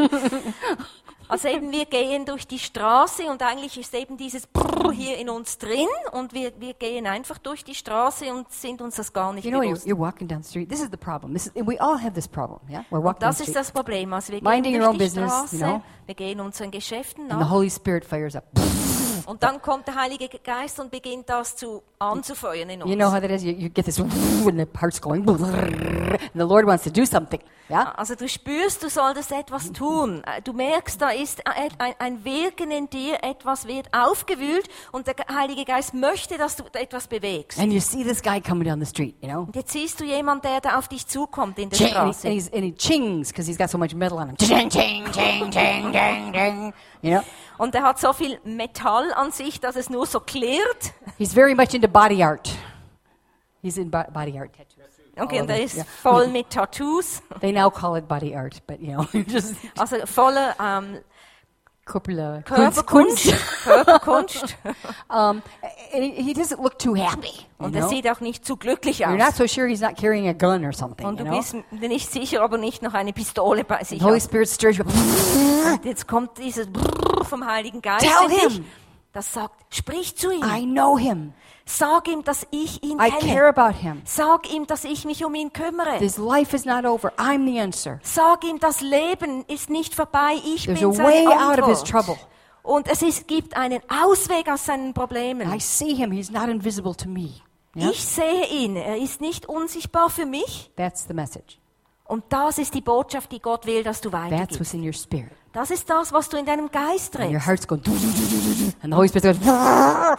Also eben, wir gehen durch die Straße und eigentlich ist eben dieses Brrr hier in uns drin und wir gehen einfach durch die Straße und sind uns das gar nicht You know, bewusst. you're walking down the street. This is the problem. We all have this problem. Yeah, we're walking down Das the ist street, das Problem. Also wir Minding gehen your own durch die business, Straße, you know. wir gehen unseren Geschäften and the nach Holy Spirit fires up. und dann kommt der Heilige Geist und beginnt das anzufeuern in uns. You know how that is? You get this, and the heart's going, and the Lord wants to do something. Yeah. Also du spürst, du solltest etwas tun. Du merkst, da ist ein Wirken in dir, etwas wird aufgewühlt und der Heilige Geist möchte, dass du etwas bewegst. And you see this guy coming down the street, you know. Und jetzt siehst du jemanden, der da auf dich zukommt in der Ching, and Straße. he chings because he's got so much metal on him. Ching, ching, ching, ching, ching, ching. You know, Und er hat so viel Metall an sich, dass es nur so klirrt. he's very much into body art. He's in body art tattoos. Okay, und of er it, ist yeah. voll mit Tattoos. They now call it body art, but just Also voller corporal Körperkunst. Körperkunst. And he doesn't look too happy. You Und er know? sieht auch nicht zu glücklich You're not aus. so sure he's not carrying a gun or something. Und You du know? bist dir nicht sicher, ob er nicht noch eine Pistole bei sich The Holy hat. Spirit stirs you. Und jetzt kommt dieses Brrr vom Heiligen Geist Tell in dich. him. Das sagt, sprich zu ihm. I know him. Sag ihm, dass ich ihn I care kenne. about him. Sag ihm, dass ich mich um ihn kümmere. His life is not over. I'm the answer. Sag ihm, das Leben ist nicht vorbei. Ich There's bin a way seine out of his Antwort. trouble. Und gibt einen Ausweg aus seinen Problemen. I see him. He's not invisible to me. Yeah? Ich sehe ihn. Er ist nicht unsichtbar für mich. That's the message. Und das ist die Botschaft, die Gott will, dass du That's weitergibst. what's in your spirit. Das ist das, was du in deinem Geist And your trägst. heart's going, and the Holy Spirit goes,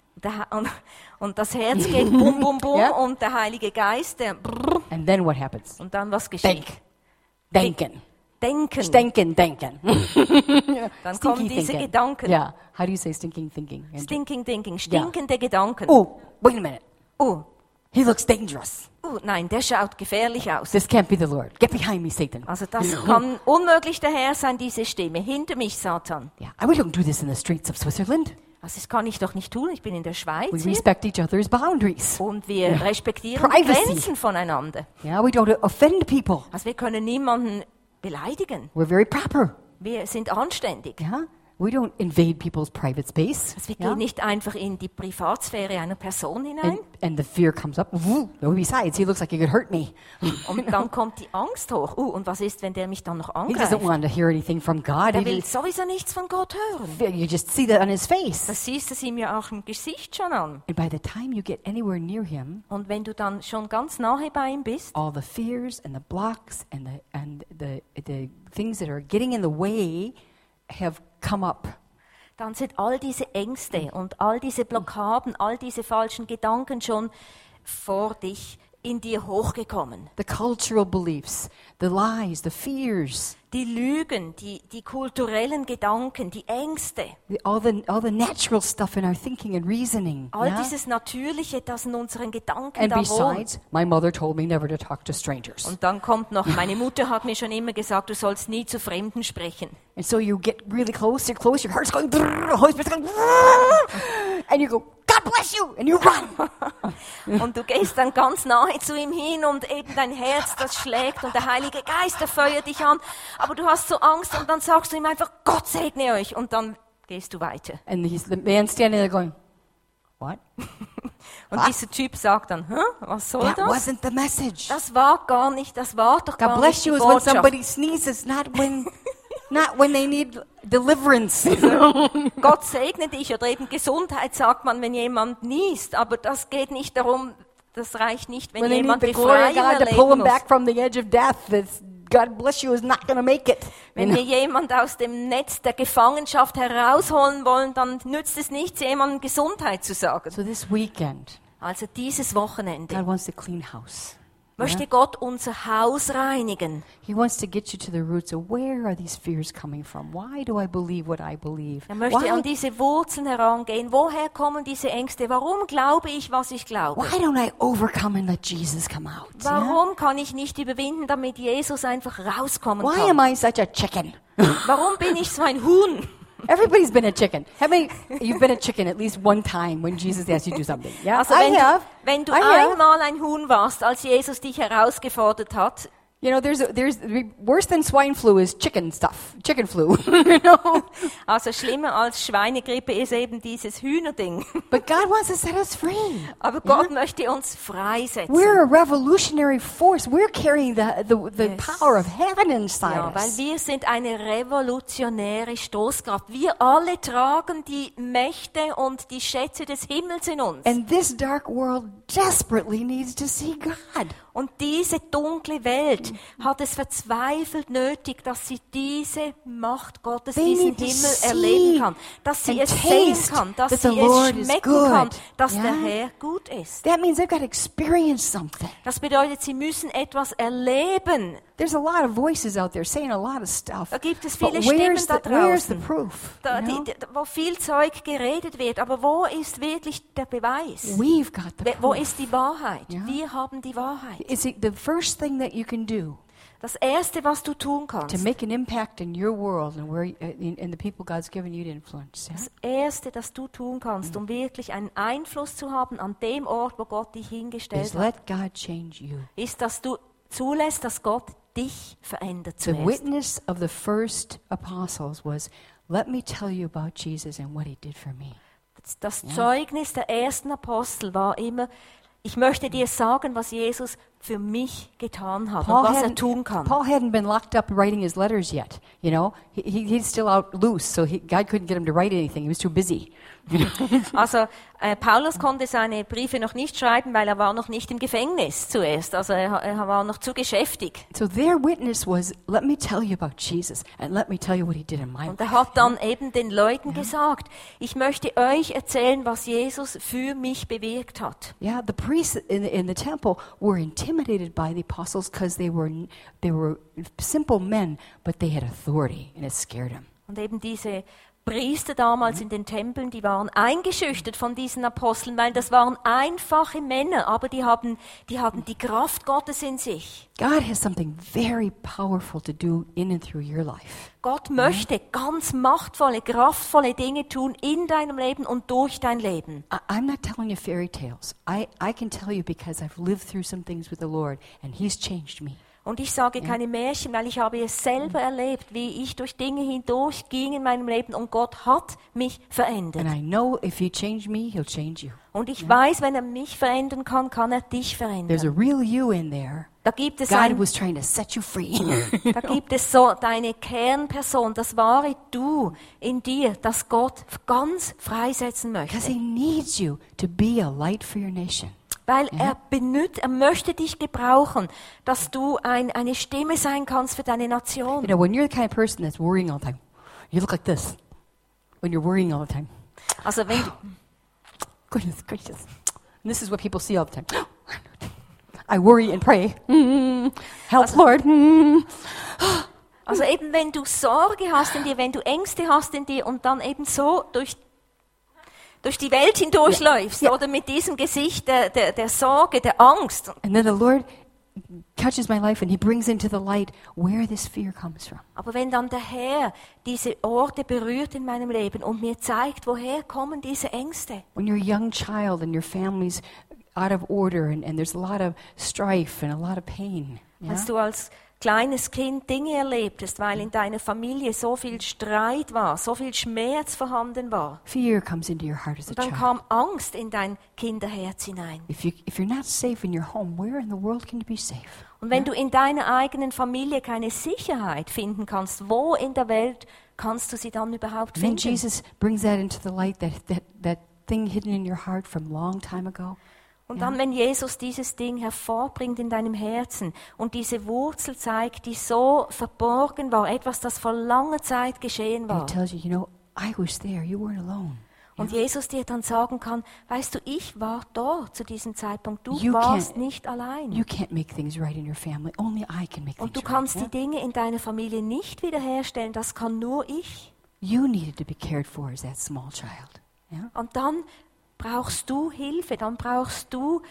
Und das Herz geht bum, bum, bum. Ja. Und der Heilige Geist, der brrr. and then what happens? Und dann was geschieht? Denken. Denken. Stinking thinking. Dann kommen diese Gedanken. Yeah. How do you say stinking thinking? Stinking thinking. Stinkende Gedanken. Oh, wait a minute. Oh, He looks dangerous. nein, der schaut gefährlich aus. This can't be the Lord. Get behind me, Satan. Also das kann unmöglich der Herr sein, diese Stimme. Hinter mich, Satan. Yeah. We don't do this in the streets of Switzerland. Also das kann ich doch nicht tun. Ich bin in der Schweiz We hier. respect each other's boundaries. Und wir respektieren die Privacy. Grenzen voneinander. Yeah, we don't offend people. Also wir können niemanden beleidigen. We're very proper. Wir sind anständig. Yeah. We don't invade people's private space. Also wir Yeah? gehen nicht einfach in die Privatsphäre einer Person hinein. And the fear comes up. Besides, he looks like he could hurt me. Und dann kommt die Angst hoch. Und was ist, wenn der mich dann noch He doesn't angreift? want to hear anything from God. Der will sowieso nichts von Gott hören. You just see that on his face. Das siehst du ihm ja auch im Gesicht schon an. And by the time you get anywhere near him, Und wenn du dann schon ganz nahe bei ihm bist, all the fears and the blocks and the things that are getting in the way have come up. dann sind all diese Ängste und all diese Blockaden, all diese falschen Gedanken schon vor dich in dir hochgekommen. The cultural beliefs, the lies, the fears, Die Lügen, die kulturellen Gedanken, die Ängste, all the natural stuff in our thinking and reasoning. all yeah? dieses Natürliche, das in unseren Gedanken And da wohnt. besides, my mother told me never to talk to strangers. Und dann kommt noch, meine Mutter hat mir schon immer gesagt, du sollst nie zu Fremden sprechen. And so you get really close, your heart's going, the Holy Spirit's going, and you go, God bless you, and you run. Und du gehst dann ganz nahe zu ihm hin und eben dein Herz, das schlägt und der Heilige Geist, der feuert dich an. Aber du hast so Angst und dann sagst du ihm einfach, Gott segne euch. Und dann gehst du weiter. And the man standing there going, what? Und dieser Typ sagt dann, was soll That das? wasn't the message. Das war gar nicht, das war doch gar God nicht bless die you is when Botschaft. somebody sneezes, not when they need deliverance. Gott segne dich oder eben Gesundheit sagt man, wenn jemand niest. Aber das geht nicht darum, das reicht nicht, wenn When they need jemand the glory of Befreiung God to pull erleben them muss. back from the edge of death, that's, God bless you is not going to make it. Wenn wir jemand aus dem Netz der Gefangenschaft herausholen wollen, dann nützt es nichts, jemandem Gesundheit zu sagen. So this weekend, Also dieses Wochenende God wants to clean house. möchte Gott unser Haus reinigen. He wants to get you to the roots of where are these fears coming from? Why do I believe what I believe? Er möchte an Why, diese Wurzeln herangehen. Woher kommen diese Ängste? Warum glaube ich, was ich glaube? why don't I overcome and let Jesus come out? Yeah? Warum kann ich nicht überwinden, damit Jesus einfach rauskommen Why am kann? I such a chicken? Warum bin ich so ein Huhn? Everybody's been a chicken. How many? You've been a chicken at least one time when Jesus asked you to do something. Yeah, Also I have. wenn du I have. einmal ein Huhn warst, als Jesus dich herausgefordert hat, You know, there's worse than swine flu is chicken stuff, chicken flu. You know, also schlimmer als Schweinegrippe ist eben dieses Hühnerding. but God wants to set us free. Aber Gott möchte uns freisetzen. We're a revolutionary force. We're carrying the Yes. power of heaven inside Ja, weil us. wir sind eine revolutionäre Stoßkraft. Wir alle tragen die Mächte und die Schätze des Himmels in uns. And this dark world desperately needs to see God. Und diese dunkle Welt hat es verzweifelt nötig, dass sie diese Macht Gottes, They diesen need to Himmel see erleben kann, dass sie and es sehen taste kann, dass that sie the es Lord is schmecken good. kann, dass Ja? der Herr gut ist. That means they've got to experience something. Das bedeutet, sie müssen etwas erleben. There's a lot of voices out there saying a lot of stuff. Da gibt es But viele Stimmen da where's the draußen, proof? da, you know? wo viel Zeug geredet wird. Aber wo ist wirklich der Beweis? We've got the Wo proof. ist die Wahrheit? Ja. Wir haben die Wahrheit. It's the first thing that you can do Das Erste, was du tun to kannst, make an impact in your world and where in the people God's given you to influence. Yeah? das Erste, das du tun kannst, um wirklich einen Einfluss zu haben an dem Ort, wo Gott dich hingestellt Is hat, let God change you. ist, dass du zulässt, dass Gott dich verändert The zuerst. witness of the first apostles was, let me tell you about Jesus and what he did for me. Das Zeugnis der ersten Apostel war immer, ich möchte dir sagen, was Jesus für mich getan hat und was er tun kann. Paul hadn't been locked up writing his letters yet. You know, he's still out loose, so God couldn't get him to write anything. He was too busy. Also Paulus konnte seine Briefe noch nicht schreiben, weil er war noch nicht im Gefängnis zuerst. Also er war noch zu geschäftig. So their witness was, let me tell you about Jesus and let me tell you what he did in my Und life. er hat dann eben den Leuten gesagt, ich möchte euch erzählen, was Jesus für mich bewirkt hat. Yeah, the priests in the temple were intimidated by the apostles because they were simple men, but they had authority and it scared them. Und eben diese Priester damals in den Tempeln, die waren eingeschüchtert von diesen Aposteln, weil das waren einfache Männer, aber die haben die Kraft Gottes in sich. God has something very powerful to do in and through your life. Gott möchte ganz machtvolle, kraftvolle Dinge tun in deinem Leben und durch dein Leben. I'm not telling you fairy tales. I can tell you because I've lived through some things with the Lord and he's changed me. Und ich sage keine Märchen, weil ich habe es selber erlebt, wie ich durch Dinge hindurch ging in meinem Leben und Gott hat mich verändert. And I know if he changed me, he'll change you. Und ich weiß, wenn er mich verändern kann, kann er dich There's a verändern. real you in there. Da gibt es God was trying to set you free. Da gibt es so deine Kernperson, das wahre Du in dir, das Gott ganz freisetzen Because möchte. he needs you to be a light for your nation. Weil er möchte dich gebrauchen, dass du eine Stimme sein kannst für deine You Nation. know, when you're the kind of person that's worrying all the time, you look like this. When you're worrying all the time. Also wenn du, Goodness gracious. And this is what people see all the time. I worry and pray. Help, Lord. Also eben, wenn du Sorge hast in dir, wenn du Ängste hast in dir und dann eben so durch die Welt hindurchläufst, oder mit diesem Gesicht der Sorge, der Angst. And then the Lord touches my life and He brings into the light where this fear comes from. Aber wenn dann der Herr diese Orte berührt in meinem Leben und mir zeigt, woher kommen diese Ängste? When you're a young child and your family's out of order and there's a lot of strife and a lot of pain. Yeah? Als du als kleines Kind Dinge erlebtest, weil in deiner Familie so viel Streit war, so viel Schmerz vorhanden war. Fear comes into your heart as a Und dann child. kam Angst in dein Kinderherz hinein. If you're not safe in your home, where in the world can you be safe? Und wenn du in deiner eigenen Familie keine Sicherheit finden kannst, wo in der Welt kannst du sie dann überhaupt And then finden? Jesus brings that into the light, that thing hidden in your heart from long time ago. Und dann, wenn Jesus dieses Ding hervorbringt in deinem Herzen und diese Wurzel zeigt, die so verborgen war, etwas, das vor langer Zeit geschehen And war. He tells you, I was there. You weren't alone. Und Jesus dir dann sagen kann, weißt du, ich war dort zu diesem Zeitpunkt. Du You warst can't- nicht allein. You can't make things right in your family. Only I can make Und du things kannst right. die Dinge in deiner Familie nicht wiederherstellen. Das kann nur ich. You needed to be cared for as that small child. Yeah? Und dann brauchst du Hilfe, dann brauchst du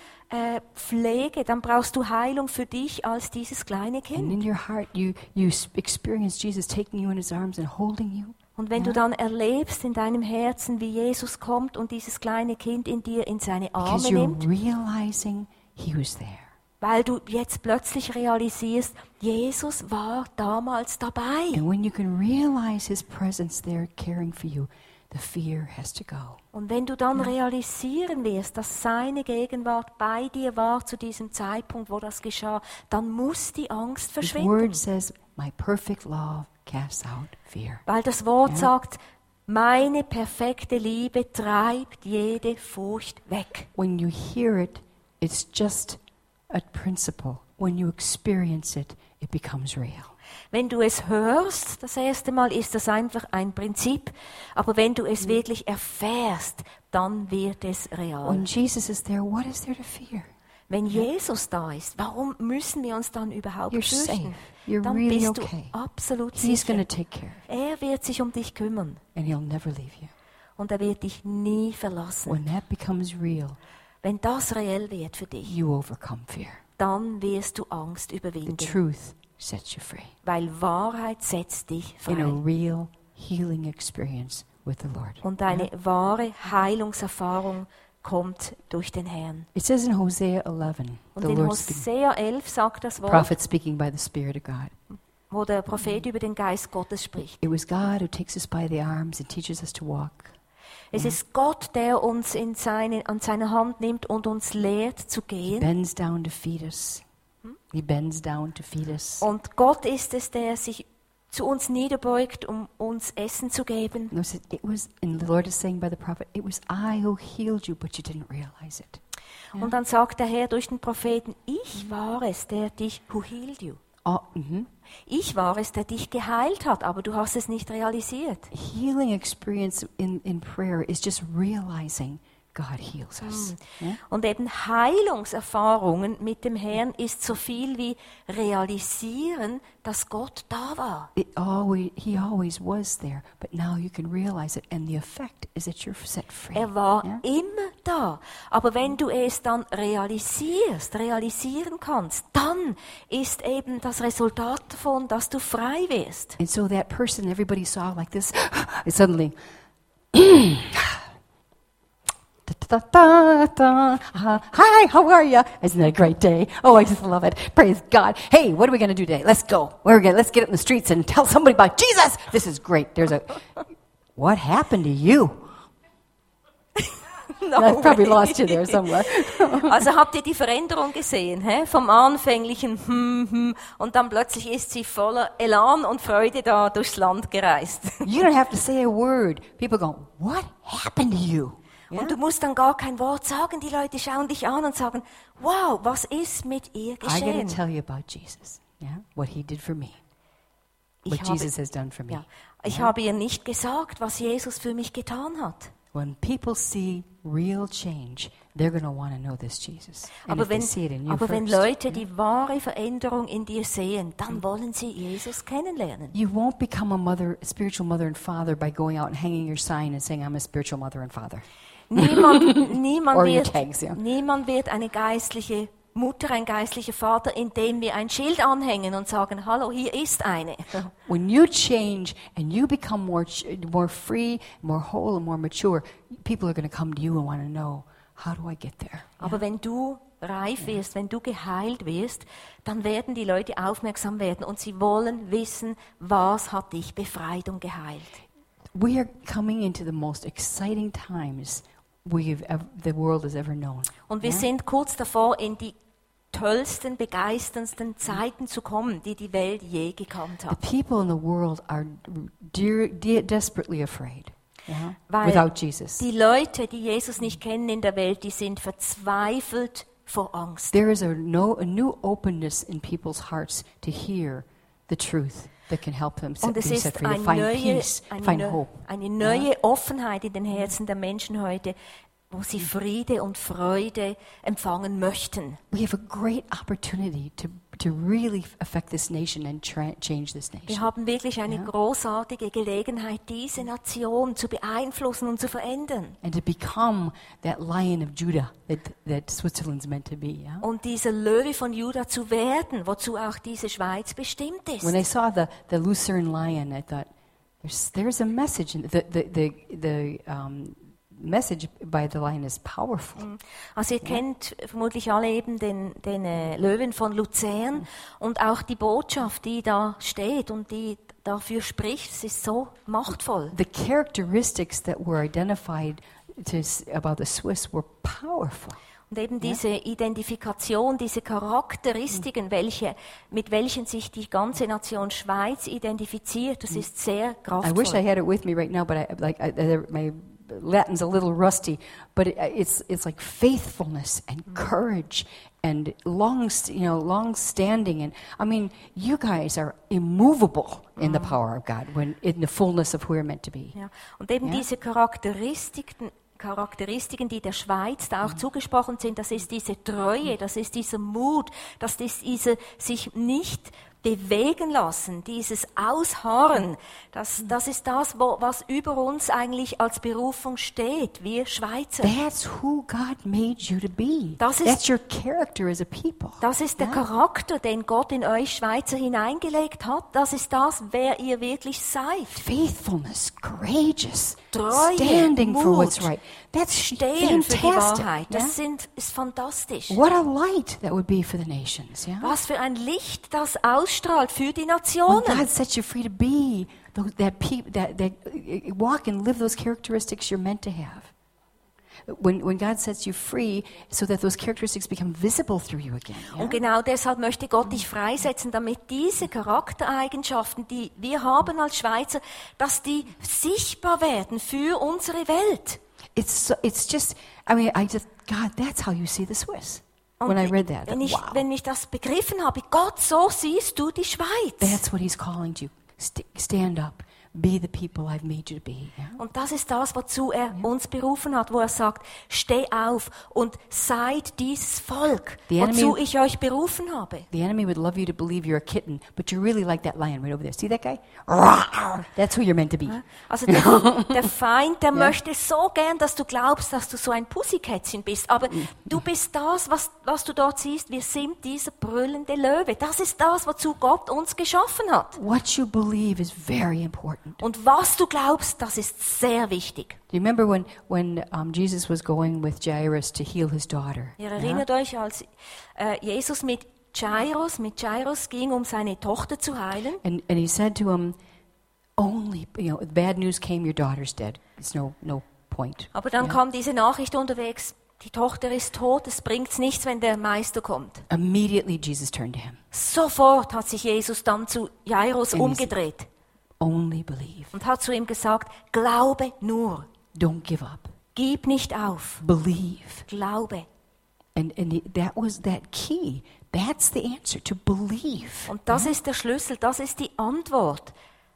Pflege, dann brauchst du Heilung für dich als dieses kleine And Kind. in your heart, you experience Jesus taking you in His arms and holding you. Und wenn du dann erlebst in deinem Herzen, wie Jesus kommt und dieses kleine Kind in dir in seine Arme Because you're nimmt, realizing He was there. weil du jetzt plötzlich realisierst, Jesus war damals dabei. And when you can realize His presence there caring for you, the fear has to go. Und wenn du dann realisieren wirst, dass seine Gegenwart bei dir war zu diesem Zeitpunkt, wo das geschah, dann muss die Angst His verschwinden. word says, my perfect love casts out fear. Weil das Wort Ja. sagt, meine perfekte Liebe treibt jede Furcht weg. When you hear it, it's just a principle. When you experience it, it becomes real. Wenn du es hörst, das erste Mal, ist das einfach ein Prinzip. Aber wenn du es wirklich erfährst, dann wird es real. When Jesus is there, what is there to fear? Wenn Jesus da ist, warum müssen wir uns dann überhaupt You're fürchten? safe. You're Dann really bist okay. du absolut He's going sicher. to take care of Er wird sich um dich kümmern it, and He'll never leave you. und er wird dich nie verlassen. When that becomes real, Wenn das reell wird für dich, you overcome fear. dann wirst du Angst The überwinden, truth sets you free weil Wahrheit setzt dich in a frei. real healing experience with the Lord. Und eine wahre Heilungserfahrung kommt durch den Herrn. It says in Hosea 11, Und the in Lord speaking, Hosea 11 sagt das Wort, prophet speaking by the Spirit of God. wo der Prophet über den Geist Gottes spricht. It was God who takes us by the arms and teaches us to walk. Es ist Gott, der uns an seine Hand nimmt und uns lehrt zu gehen. Bends down to feed us. He bends down to feed us. Und Gott ist es, der sich zu uns niederbeugt, um uns Essen zu geben. No, and the Lord is saying by the prophet, it was I who healed you, but you didn't realize it. Und dann sagt der Herr durch den Propheten, ich war es, der dich, who healed you. Ich war es, der dich geheilt hat, aber du hast es nicht realisiert. Healing experience in prayer is just realizing God heals us. Yeah? Und eben Heilungserfahrungen mit dem Herrn ist so viel wie realisieren, dass Gott da war. He always was there, but now you can realize it, and the effect is that you're set free. Er war Yeah? immer da. Aber wenn du es dann realisieren kannst, dann ist eben das Resultat davon, dass du frei wirst. And so that person everybody saw like this, it suddenly, hi, how are you? Isn't that a great day? Oh, I just love it. Praise God. Hey, what are we going to do today? Let's go. Let's get in the streets and tell somebody about Jesus. This is great. What happened to you? I probably lost you there somewhere. Also habt ihr die Veränderung gesehen, hä? Vom anfänglichen und dann plötzlich ist sie voller Elan und Freude da durchs Land gereist. You don't have to say a word. People go, what happened to you? Yeah? Und du musst dann gar kein Wort sagen. Die Leute schauen dich an und sagen, wow, was ist mit ihr I got to geschehen? tell you about Jesus. Yeah? What he did for me. Ich What habe- Jesus has done for me. Ja, ich habe ihr nicht gesagt, was Jesus für mich getan hat. When people see real change, they're going to want to know this Jesus. And Aber if they wenn, see it in you aber wenn first, Leute die wahre Veränderung in dir sehen, dann wollen sie Jesus kennenlernen. you won't become a spiritual mother and father by going out and hanging your sign and saying, I'm a spiritual mother and father. Niemand Or your tags, yeah. niemand wird eine geistliche Mutter, ein geistlicher Vater, indem wir ein Schild anhängen und sagen, hallo, hier ist eine. When you change and you become more free, more whole, and more mature, people are going to come to you and want to know, how do I get there? Aber wenn du reif wirst, wenn du geheilt wirst, dann werden die Leute aufmerksam werden und sie wollen wissen, was hat dich befreit und geheilt. We are coming into the most exciting times the world has ever known. Und wir sind kurz davor, in die tollsten, begeisterndsten Zeiten zu kommen, die die Welt je gekannt The hat. people in the world are desperately afraid Weil without Jesus. die Leute, die Jesus nicht kennen in der Welt, die sind verzweifelt vor Angst. There is a new openness in people's hearts to hear the truth that can help them Und es be ist set free, to find peace, find hope. eine neue Offenheit in den Herzen der Menschen heute, wo sie Friede und Freude empfangen möchten. We have a great opportunity to really affect this nation and change this Wir nation. haben wirklich eine großartige Gelegenheit, diese Nation zu beeinflussen und zu verändern. And to become that Lion of Judah that Switzerland's meant to be. Yeah? Und dieser Löwe von Juda zu werden, wozu auch diese Schweiz bestimmt ist. When I saw the Lucerne lion, I thought, there's a message. The message by the lion is powerful. Also ihr kennt vermutlich alle eben den Löwen von Luzern und auch die Botschaft, die da steht und die dafür spricht, es ist so machtvoll. The characteristics that were identified about the Swiss were powerful. Und eben diese Identifikation, diese Charakteristiken, mit welchen sich die ganze Nation Schweiz identifiziert, das ist sehr I wish I kraftvoll. had it with me right now, but my Latin's a little rusty, but it's like faithfulness and courage and long standing, and I mean, you guys are immovable in the power of God, when in the fullness of who we're meant to be. Ja. Und eben Ja. diese Charakteristiken, die der Schweiz da auch zugesprochen sind, das ist diese Treue, das ist dieser Mut, das ist diese sich nicht bewegen lassen, dieses Ausharren, das ist das, was über uns eigentlich als Berufung steht, wir Schweizer. That's who God made you to be. Das ist- That's your character as a people. Das ist der Charakter, den Gott in euch Schweizer hineingelegt hat. Das ist das, wer ihr wirklich seid. Faithfulness, courageous, Treue, standing for Mut, what's right. That's Stehen für die fantastic. Wahrheit. Yeah? Das ist fantastisch. What a light that would be for the nations. Yeah? Was für ein Licht das ausstrahlt für die When Nationen. God sets you free to be that walk and live those characteristics you're meant to have. When God sets you free, so that those characteristics become visible through you again. Yeah? Und genau deshalb möchte Gott dich freisetzen, damit diese Charaktereigenschaften, die wir haben als Schweizer, dass die sichtbar werden für unsere Welt. It's just, I mean, God, that's how you see the Swiss. When I read that, wow. Wenn ich das begriffen habe, Gott, so siehst du die Schweiz. That's what He's calling you. Stand up. Be the people I've made you to be. Yeah? Und das ist das, wozu er uns berufen hat, wo er sagt, steh auf und seid dieses Volk, The wozu enemy- ich euch berufen habe. The enemy would love you to believe you're a kitten, but you're really like that lion right over there. See that guy? That's who you're meant to be. Also der Feind, der möchte so gern, dass du glaubst, dass du so ein Pussykätzchen bist. Aber du bist das, was du dort siehst. Wir sind dieser brüllende Löwe. Das ist das, wozu Gott uns geschaffen hat. What you believe is very important. Und was du glaubst, das ist sehr wichtig. Do you remember when Jesus was going with Jairus to heal his daughter? Ihr erinnert euch, als Jesus mit Jairus ging, um seine Tochter zu heilen. And he said to him, only, bad news came, your daughter's dead. It's no point. Aber dann kam diese Nachricht unterwegs, die Tochter ist tot, es bringt nichts, wenn der Meister kommt. Immediately Jesus turned to him. Sofort hat sich Jesus dann zu Jairus And he umgedreht Only believe. und hat zu ihm gesagt, glaube nur, Don't give up. gib nicht auf, Believe. glaube. And that was that key. That's the answer, to believe. Und das ist der Schlüssel, das ist die Antwort.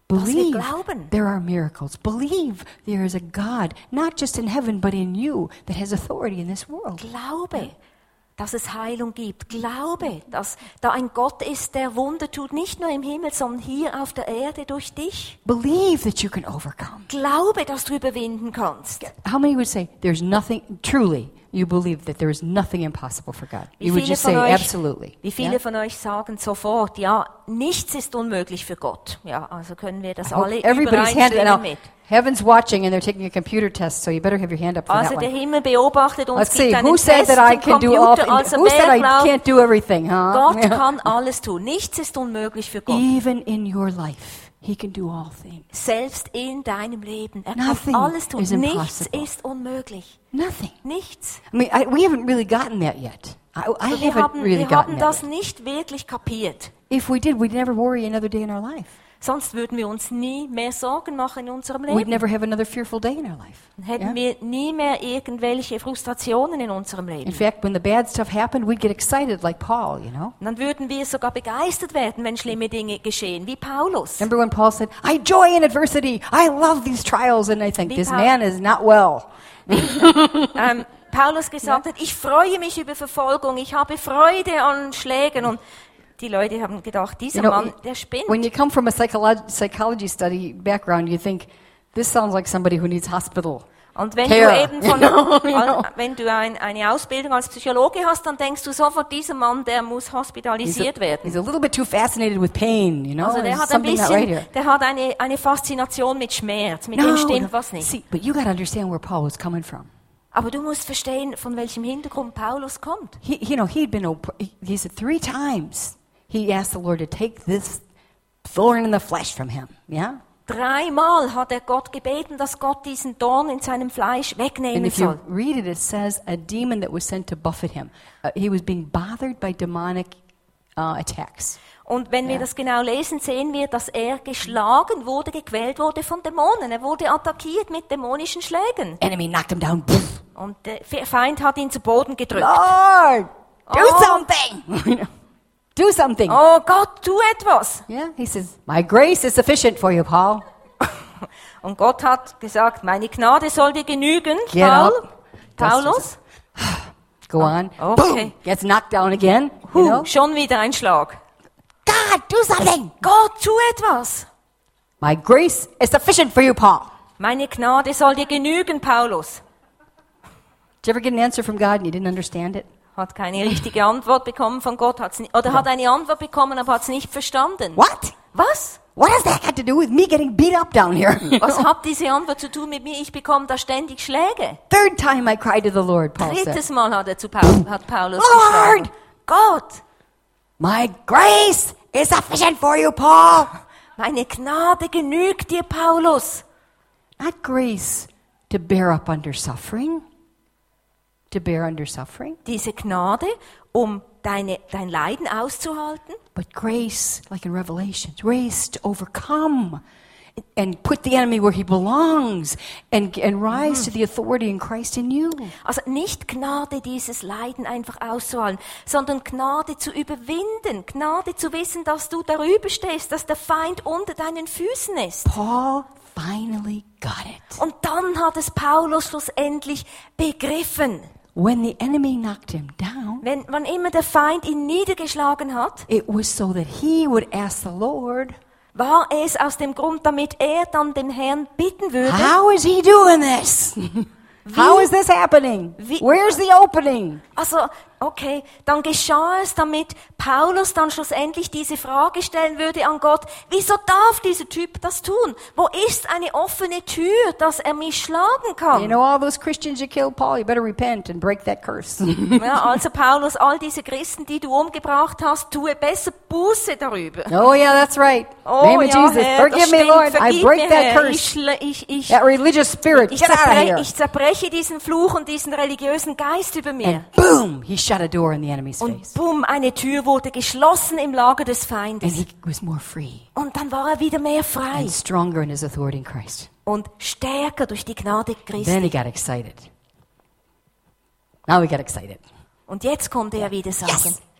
dass wir Believe glauben. there are miracles. Believe there is a God, not just in heaven, but in you, that has authority in this world. Glaube, dass es Heilung gibt. Glaube, dass da ein Gott ist, der Wunder tut, nicht nur im Himmel, sondern hier auf der Erde durch dich. Believe that you can overcome. Glaube, dass du überwinden kannst. How many would say there's nothing, truly, you believe that there is nothing impossible for God? Wie You would viele just say von euch- absolutely. Wie viele Yeah? von euch sagen sofort, ja, nichts ist unmöglich für Gott. Ja, also können wir das I hope alle everybody's hand übereinstimmen now. mit. Heaven's watching and they're taking a computer test, so you better have your hand up for Also that der one. Himmel beobachtet uns, Let's gibt see, einen who said Test that I im can do all Computer, also Who said wer I glaubt, can't do everything, huh? Gott Yeah. kann alles tun. Nichts ist unmöglich für Gott. Even in your life, He can do all things. Selbst in deinem Leben. Er Nothing kann alles tun. is Nichts impossible. ist unmöglich. Nothing. Nichts. I mean, we haven't really gotten that yet. I Wir haven't haben, really wir gotten haben that das yet. nicht wirklich kapiert. If we did, we'd never worry another day in our life. Sonst würden wir uns nie mehr Sorgen machen in unserem We'd Leben. never have another fearful day in our life. Hätten Yeah? wir nie mehr irgendwelche Frustrationen in unserem In Leben. fact, when the bad stuff happened, we'd get excited like Paul, you know? Und dann würden wir sogar begeistert werden, wenn schlimme Dinge geschehen, wie Paulus. Remember when Paul said, I joy in adversity. I love these trials. And I think, Wie this Paul- man is not well. Paulus gesagt hat, ich freue mich über Verfolgung, ich habe Freude an Schlägen. Und die Leute haben gedacht, dieser You know, Mann, der spinnt. When you come from a psychology study background, you think, this sounds like somebody who needs hospital. Und wenn Care. du eben von, You know. wenn du eine Ausbildung als Psychologe hast, dann denkst du sofort, dieser Mann, der muss hospitalisiert werden. He's a little bit too fascinated with pain, you know? Also der There's hat ein something not right bisschen, here. der hat eine Faszination mit Schmerz, mit dem stimmt was nicht. See, but you got to understand where Paul was coming from. Aber du musst verstehen, von welchem Hintergrund Paulus kommt. He said 3 times he asked the Lord to take this thorn in the flesh from him. Yeah? 3-mal hat er Gott gebeten, dass Gott diesen Dorn in seinem Fleisch And wegnehmen if you soll. read it, it says a demon that was sent to buffet him. He was being bothered by demonic attacks. Und wenn wir Ja. das genau lesen, sehen wir, dass er geschlagen wurde, gequält wurde von Dämonen. Er wurde attackiert mit dämonischen Schlägen. Enemy knocked him down. Poof. Und der Feind hat ihn zu Boden gedrückt. Lord, do Oh. something. Do something. Oh Gott, tu etwas. Yeah, he says, my grace is sufficient for you, Paul. Und Gott hat gesagt, meine Gnade soll dir genügen, Get up. Paulus. Go on. okay. Boom. Gets knocked down again. You know? Schon wieder ein Schlag. God, do something. Gott, tu etwas. My grace is sufficient for you, Paul. Meine Gnade soll dir genügen, Paulus. Did you ever get an answer from God and you didn't understand it? Hat keine richtige Antwort bekommen von Gott, hat eine Antwort bekommen, aber hat es nicht verstanden. What? Was? What has that got to do with me getting beat up down here? Was hat diese Antwort zu tun mit mir? Ich bekomme da ständig Schläge. Third time I cried to the Lord, Paul said. Drittes Mal hat Paulus Lord! geschlagen. Gott, My grace is sufficient for you, Paul. meine Gnade genügt dir, Paulus. Not grace to bear up under suffering. To bear under suffering. Diese Gnade, um dein Leiden auszuhalten, But grace, like in Revelation, grace to overcome and put the enemy where he belongs and rise to the authority in Christ in you. also nicht Gnade, dieses Leiden einfach auszuhalten, sondern Gnade zu überwinden, Gnade zu wissen, dass du darüber stehst, dass der Feind unter deinen Füßen ist. Paul finally got it. Und dann hat es Paulus schlussendlich begriffen. When the enemy knocked him down, Wann immer der Feind ihn niedergeschlagen hat, it was so that he would ask the Lord, war es aus dem Grund, damit er dann den Herrn bitten würde, how is he doing this? How is this happening? Wie- Where's the opening? also, okay, dann geschah es, damit Paulus dann schlussendlich diese Frage stellen würde an Gott, wieso darf dieser Typ das tun? Wo ist eine offene Tür, dass er mich schlagen kann? You know all those Christians you killed, Paul? You better repent and break that curse. Ja, also Paulus, all diese Christen, die du umgebracht hast, tue besser Buße darüber. Oh yeah, that's right. Oh Name of ja, Jesus. Herr, Forgive das me, stimmt. Lord. I Vergib break mir, that Herr. curse. That religious spirit. Ich Get out of here. zerbreche diesen Fluch und diesen religiösen Geist über mir. And boom, he shut a door in the enemy's Und face. bumm, eine Tür wurde geschlossen im Lager des And Feindes. he was more free Und dann war er wieder mehr frei and stronger in his authority in Christ. und stärker durch die Gnade Then Christi. he got excited. Now he got excited. Und jetzt konnte er wieder sagen,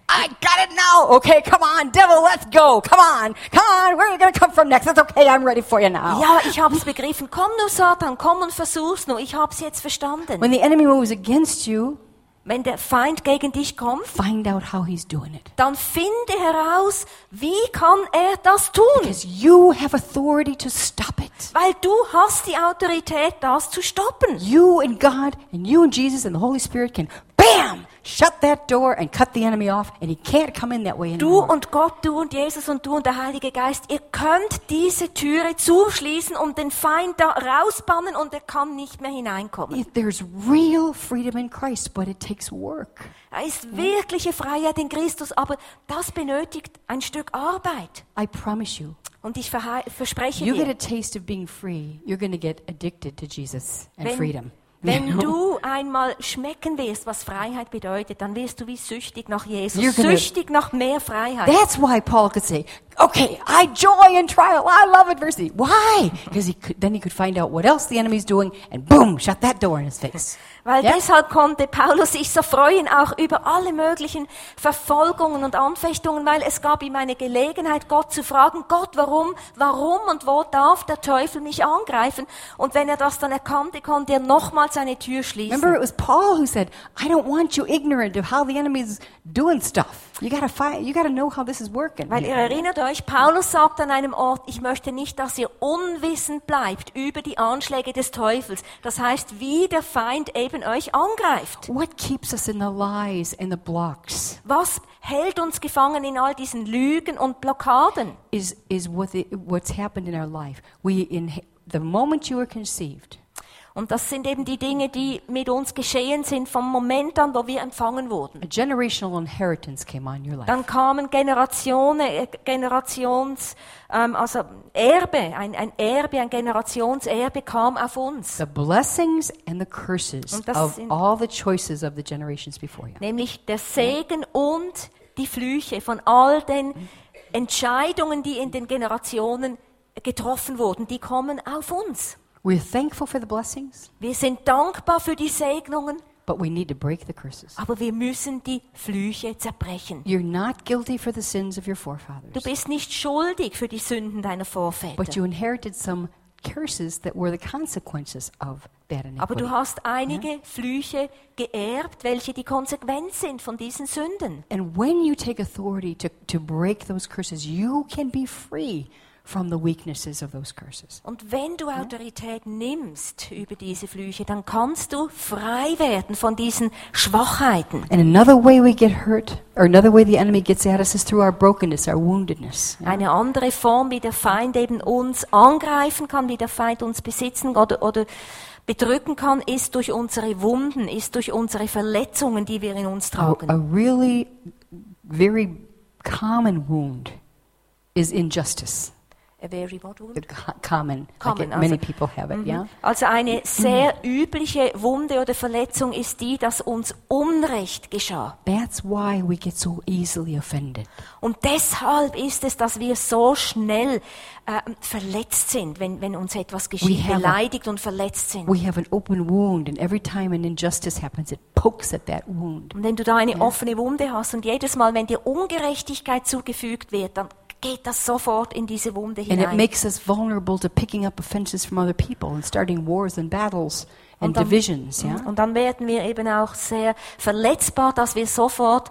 I got it now. Okay, come on, devil, let's go. Come on, where are you going to come from next? That's okay, I'm ready for you now. Ja, ich habe es begriffen. Komm nur, Satan, komm und versuch's nur. Ich habe es jetzt verstanden. When the enemy moves against you, Wenn der Feind gegen dich kommt, find out how he's doing it. dann finde heraus, wie kann er das tun? Because you have authority to stop it. Weil du hast die Autorität, das zu stoppen. You and God and you and Jesus and the Holy Spirit can, bam, shut that door and cut the enemy off, and he can't come in that way Du anymore. und Gott, du und Jesus und du und der Heilige Geist, ihr könnt diese Türe zuschließen und den Feind da rausbannen und er kann nicht mehr hineinkommen. There's real freedom in Christ, but it takes work. Da ist wirkliche Freiheit in Christus, aber das benötigt ein Stück Arbeit. I promise you. Und ich verspreche You get dir, a taste of being free, you're going to get addicted to Jesus and Wenn- freedom. wenn du einmal schmecken wirst, was Freiheit bedeutet, dann wirst du wie süchtig nach Jesus, You're gonna- süchtig nach mehr Freiheit. That's why Paul could say, okay, I joy in trial, I love adversity. Why? Because then he could find out what else the enemy's doing and boom, shut that door in his face. Weil Ja? deshalb konnte Paulus sich so freuen, auch über alle möglichen Verfolgungen und Anfechtungen, weil es gab ihm eine Gelegenheit, Gott zu fragen, Gott, warum und wo darf der Teufel mich angreifen? Und wenn er das dann erkannte, konnte er nochmals seine Tür schließen. Remember, it was Paul who said, I don't want you ignorant of how the enemy's doing stuff. You gotta know how this is working. Weil ihr erinnert euch, Paulus sagt an einem Ort, ich möchte nicht, dass ihr unwissend bleibt über die Anschläge des Teufels. Das heißt, wie der Feind eben euch angreift. What keeps us in the lies and the blocks Was hält uns gefangen in all diesen Lügen und Blockaden? is what's happened in our life. The moment you were conceived, Und das sind eben die Dinge, die mit uns geschehen sind vom Moment an, wo wir empfangen wurden. a generational inheritance came on your life. Dann kamen also Erbe, ein Erbe, ein Generationserbe kam auf uns. The blessings and the curses Und das of sind- all the choices of the generations before you. Nämlich der Segen und die Flüche von all den Entscheidungen, die in den Generationen getroffen wurden, die kommen auf uns. We're thankful for the blessings, Wir sind dankbar für die Segnungen, but we need to break the curses. aber wir müssen die Flüche zerbrechen. You're not guilty for the sins of your Du forefathers, bist nicht schuldig für die Sünden deiner but Vorväter. you inherited some curses that were the consequences of that Aber iniquity. du hast einige Flüche geerbt, welche die Konsequenz sind von diesen Sünden. And when you take authority to break those curses, you can be free from the weaknesses of those curses. Und wenn du Autorität nimmst über diese Flüche, dann kannst du frei werden von diesen Schwachheiten. And another way we get hurt, or another way the enemy gets at us, is through our brokenness, our woundedness. Eine andere Form, wie der Feind eben uns angreifen kann, wie der Feind uns besitzen oder bedrücken kann, ist durch unsere Wunden, ist durch unsere Verletzungen, die wir in uns A tragen. really very common wound is injustice. A very what wound? Common, Common, like many also- people have it, yeah? Also eine sehr übliche Wunde oder Verletzung ist die, dass uns Unrecht geschah. That's why we get so easily offended. Und deshalb ist es, dass wir so schnell verletzt sind, wenn uns etwas geschieht, We have a- beleidigt und verletzt sind. We have an open wound, and every time an injustice happens, it pokes at that wound. Und wenn du da eine offene Wunde hast und jedes Mal, wenn dir Ungerechtigkeit zugefügt wird, dann geht das sofort in diese Wunde And it hinein. makes us vulnerable to picking up offenses from other people and starting wars and battles and Und dann- divisions, yeah? Und dann werden wir eben auch sehr verletzbar, dass wir sofort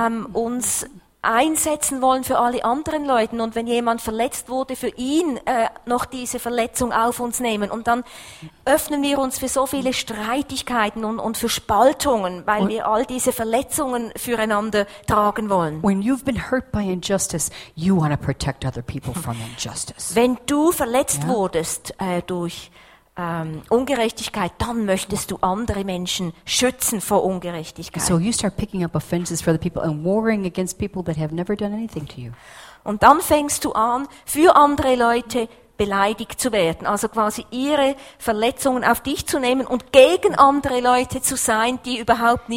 uns einsetzen wollen für alle anderen Leute. Und wenn jemand verletzt wurde, für ihn noch diese Verletzung auf uns nehmen. Und dann öffnen wir uns für so viele Streitigkeiten und für Spaltungen, weil wir all diese Verletzungen füreinander tragen wollen. When you've been hurt by injustice, you want to protect other people from injustice. Wenn du verletzt Ja. wurdest durch Ungerechtigkeit, dann möchtest du andere Menschen schützen vor Ungerechtigkeit. So you start picking up offenses for other people and warring against people that have never done anything to you. Und dann fängst du an, für andere Leute beleidigt zu werden. Also quasi ihre Verletzungen auf dich zu nehmen und gegen andere Leute zu sein, die überhaupt nichts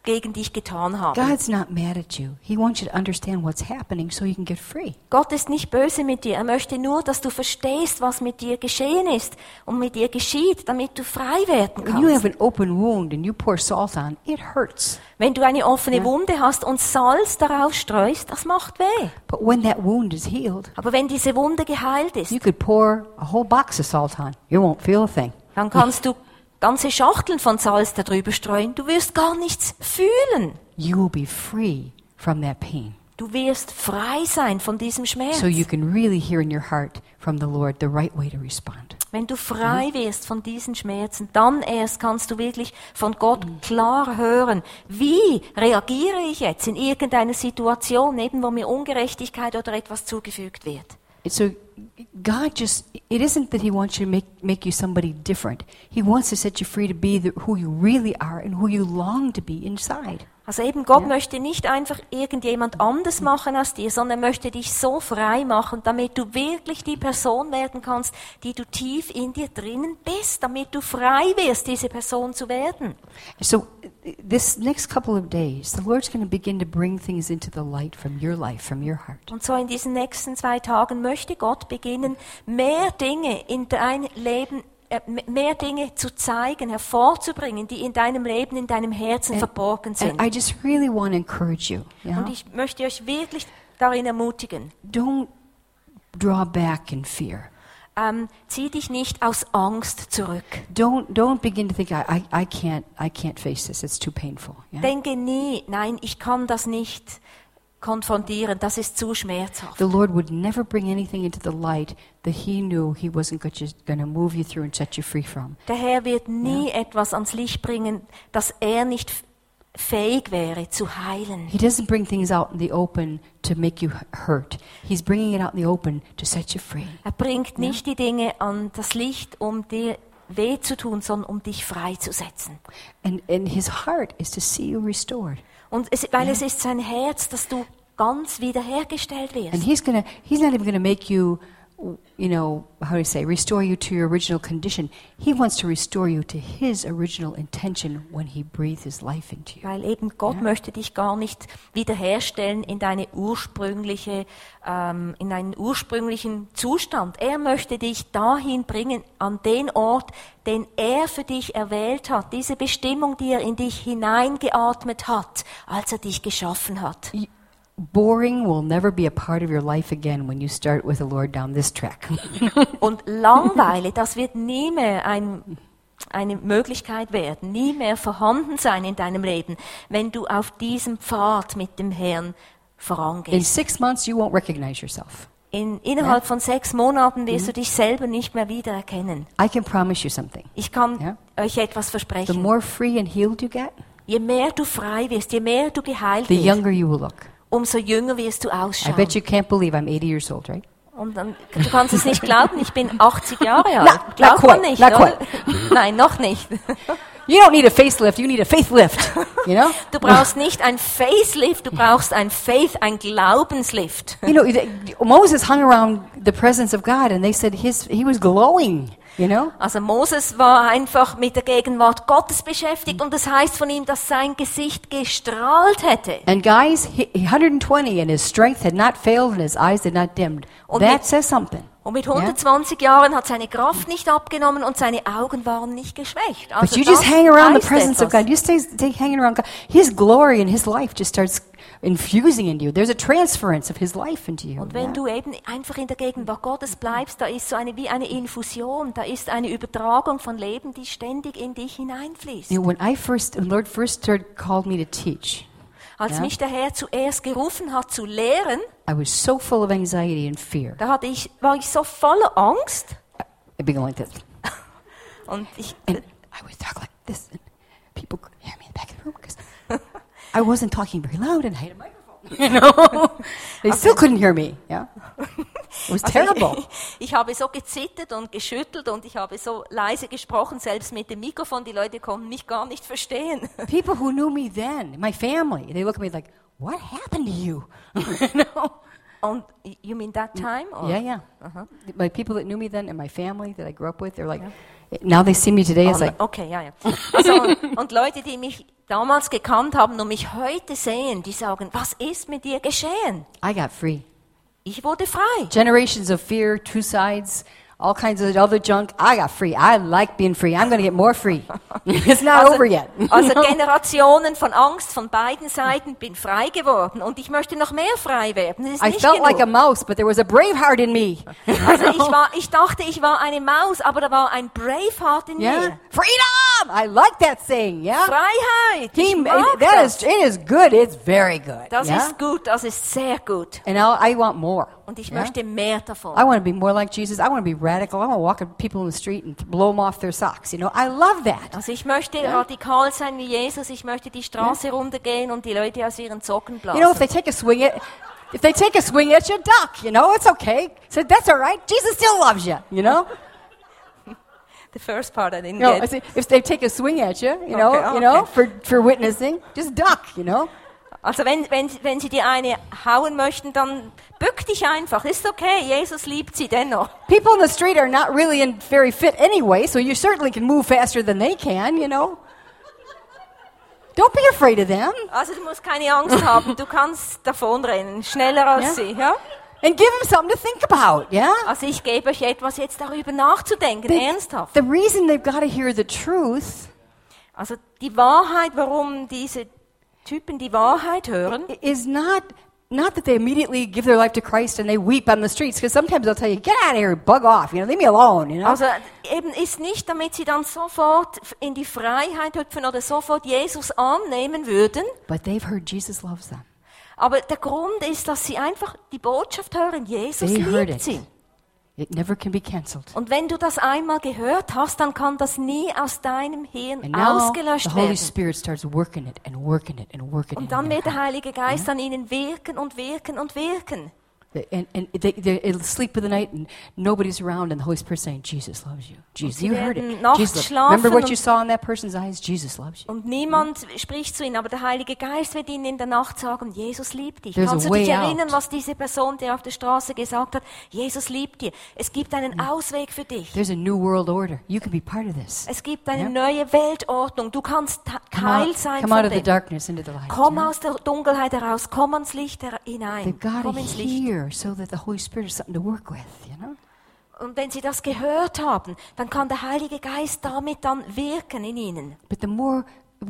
gegen dich getan haben. God's not mad at you. He wants you to understand what's happening so you can get free. Gott ist nicht böse mit dir. Er möchte nur, dass du verstehst, was mit dir geschehen ist und mit dir geschieht, damit du frei werden When you have kannst. an open wound and you pour salt on, it hurts. Wenn du eine offene Wunde hast und Salz darauf streust, das macht weh. But when that wound is healed, Aber wenn diese Wunde geheilt ist, you could pour a whole box of salt on. You won't feel a thing. dann kannst du ganze Schachteln von Salz darüber streuen. Du wirst gar nichts fühlen. You will be free from that pain. Du wirst frei sein von diesem Schmerz. So you can really hear in your heart from the Lord the right way to respond. Wenn du frei wirst von diesen Schmerzen, dann erst kannst du wirklich von Gott klar hören, wie reagiere ich jetzt in irgendeiner Situation, eben wo mir Ungerechtigkeit oder etwas zugefügt wird. So God it isn't that he wants you to make you somebody different. He wants to set you free to be who you really are and who you long to be inside. Also eben Gott möchte nicht einfach irgendjemand anders machen als dir, sondern möchte dich so frei machen, damit du wirklich die Person werden kannst, die du tief in dir drinnen bist, damit du frei wirst, diese Person zu werden. So this next couple of days, the Lord's going to begin to bring things into the light from your life, from your heart. Und so in diesen nächsten 2 Tagen möchte Gott beginnen, mehr Dinge in dein Leben mehr Dinge zu zeigen, hervorzubringen, die in deinem Leben, in deinem Herzen verborgen sind. And I just really want to encourage you. Und ich möchte euch wirklich darin ermutigen. Don't draw back in fear. Zieh dich nicht aus Angst zurück. Don't begin to think I can't face this. It's too painful. Yeah? Denke nie, nein, ich kann das nicht konfrontieren, das ist zu schmerzhaft. The Lord would never bring anything into the light that he knew he wasn't going to move you through and set you free from. Der Herr wird nie etwas ans Licht bringen, das er nicht fähig wäre zu heilen. He doesn't bring things out in the open to make you hurt. He's bringing it out in the open to set you free. Er bringt nicht die Dinge an das Licht, um dir weh zu tun, sondern um dich freizusetzen. And his heart is to see you restored. Und weil es ist sein Herz, dass du ganz wiederhergestellt wirst. And he's not even gonna make you, how do you say, restore you to your original condition. He wants to restore you to his original intention when he breathed his life into you. Weil eben Gott möchte dich gar nicht wiederherstellen in in einen ursprünglichen Zustand. Er möchte dich dahin bringen, an den Ort, den er für dich erwählt hat. Diese Bestimmung, die er in dich hineingeatmet hat, als er dich geschaffen hat. Boring will never be a part of your life again when you start with the Lord down this track. Und Langeweile, das wird nie mehr eine Möglichkeit werden, nie mehr vorhanden sein in deinem Leben, wenn du auf diesem Pfad mit dem Herrn vorangehst. In 6 months, you won't recognize yourself. Innerhalb von 6 Monaten wirst du dich selber nicht mehr wiedererkennen. I can promise you something. Ich kann euch etwas The versprechen. more free and healed you get, Je mehr du frei wirst, je mehr du geheilt the wirst, younger you will look. umso jünger wirst du I ausschauen. bet you can't believe I'm 80 years old, right? Und dann, du kannst es nicht glauben, ich bin 80 Jahre alt. Not Glaubt quite, man nicht, not oder? Nein, noch nicht. You don't need a facelift, you need a faithlift, you know? Du brauchst nicht ein Facelift, du brauchst ein Glaubenslift. Moses hung around the presence of God and they said he was glowing, you know? Also Moses war einfach mit der Gegenwart Gottes beschäftigt und das heißt von ihm, dass sein Gesicht gestrahlt hätte. And guys, 120 and his strength had not failed and his eyes had not dimmed. That says something. Und mit 120 Jahren hat seine Kraft nicht abgenommen und seine Augen waren nicht geschwächt. Also But you just hang around the heißt presence of etwas. God. You stay hanging around God. His glory and his life just starts infusing into you. There's a transference of his life into you. Und wenn du eben einfach in der Gegenwart Gottes bleibst, da ist so wie eine Infusion, da ist eine Übertragung von Leben, die ständig in dich hineinfließt. When the Lord first called me to teach, Als mich der Herr zuerst gerufen hat zu lehren, I was so full of anxiety and fear. da war ich so voller Angst I'd be going like this. und And I would talk like this, and people could hear me in the back of the room because I wasn't talking very loud and I had a microphone. They still couldn't hear me. Yeah, it was terrible. Ich habe so gezittert und geschüttelt und ich habe so leise gesprochen, selbst mit dem Mikrofon. Die Leute konnten mich gar nicht verstehen. People who knew me then, my family, they look at me like, "What happened to you?" Und you mean that time? Or? Yeah. My people that knew me then and my family that I grew up with, they're like, now they see me today. It's like, Okay, ja. Also, und Leute, die mich damals gekannt haben und mich heute sehen, die sagen, was ist mit dir geschehen? I got free. Ich wurde frei. Generations of fear, two sides, all kinds of other junk. I got free. I like being free. I'm going to get more free. It's not over yet. Also Generationen von Angst von beiden Seiten, bin frei geworden und ich möchte noch mehr frei werden. Das ist I nicht felt genug. like a mouse, but there was a brave heart in me. Also ich dachte, ich war eine Maus, aber da war ein Braveheart in Yeah, mir. freedom. I like that saying. Yeah, Freiheit. Ich mag that das. it is good. It's very good. Das yeah? ist gut, das ist sehr gut. And I want more. Und ich Yeah? möchte mehr davon. I want to be more like Jesus. I want to be radical. I want to walk at people in the street and blow them off their socks. You know, I love that. Also ich möchte radikal sein wie Jesus. Ich möchte die Straße runtergehen und die Leute aus ihren Socken blasen. You know, if they take a swing at you, duck. You know, it's okay. So that's all right. Jesus still loves you. You know. The first part I didn't You know, get. I say, if they take a swing at you, you know, Okay. for witnessing, just duck. You know. Also wenn sie dir eine hauen möchten, dann bück dich einfach. Ist okay, Jesus liebt sie dennoch. People in the street are not really very fit anyway, so you certainly can move faster than they can. You know. Don't be afraid of them. Also du musst keine Angst haben, du kannst davonrennen, schneller als sie. Ja? And give them something to think about. Yeah. Also ich gebe euch etwas, jetzt darüber nachzudenken, ernsthaft. The reason they've got to hear the truth Also die Wahrheit, warum diese Typen die Wahrheit hören, is not that they immediately give their life to Christ and they weep on the streets, because sometimes they'll tell you, get out of here, bug off, leave me alone, also eben ist nicht, damit sie dann sofort in die Freiheit hüpfen oder sofort Jesus annehmen würden, But they've heard Jesus loves them. aber der Grund ist, dass sie einfach die Botschaft hören, Jesus They heard liebt it. sie. It never can be canceled. Und wenn du das einmal gehört hast, dann kann das nie aus deinem Hirn And now the ausgelöscht Holy werden. Spirit starts working it and working it and working it. Und dann in their wird der heart. Heilige Geist an ihnen wirken und wirken und wirken. And it'll sleep in the night and nobody's around and the Holy Spirit's saying, Jesus loves you. Jesus, sie you heard werden it. nachts Jesus, schlafen remember what und- you saw in that person's eyes? Jesus loves you. Und niemand spricht zu ihnen, aber der Heilige Geist wird ihnen in der Nacht sagen, Jesus liebt dich. There's a Kannst du dich way erinnern, out. was diese Person dir auf der Straße gesagt hat? Jesus liebt dir. Es gibt einen Ausweg für dich. There's a new world order. You can be part of this. Es gibt eine Ja. neue Weltordnung. Du kannst Teil sein Come out von of the dem. darkness into the light. Komm yeah? aus der Dunkelheit heraus, komm ans Licht hinein. They've got to Komm ins Licht. hear so that the Holy Spirit is something to work with, Und wenn sie das gehört haben, dann kann der Heilige Geist damit dann wirken in ihnen. But the more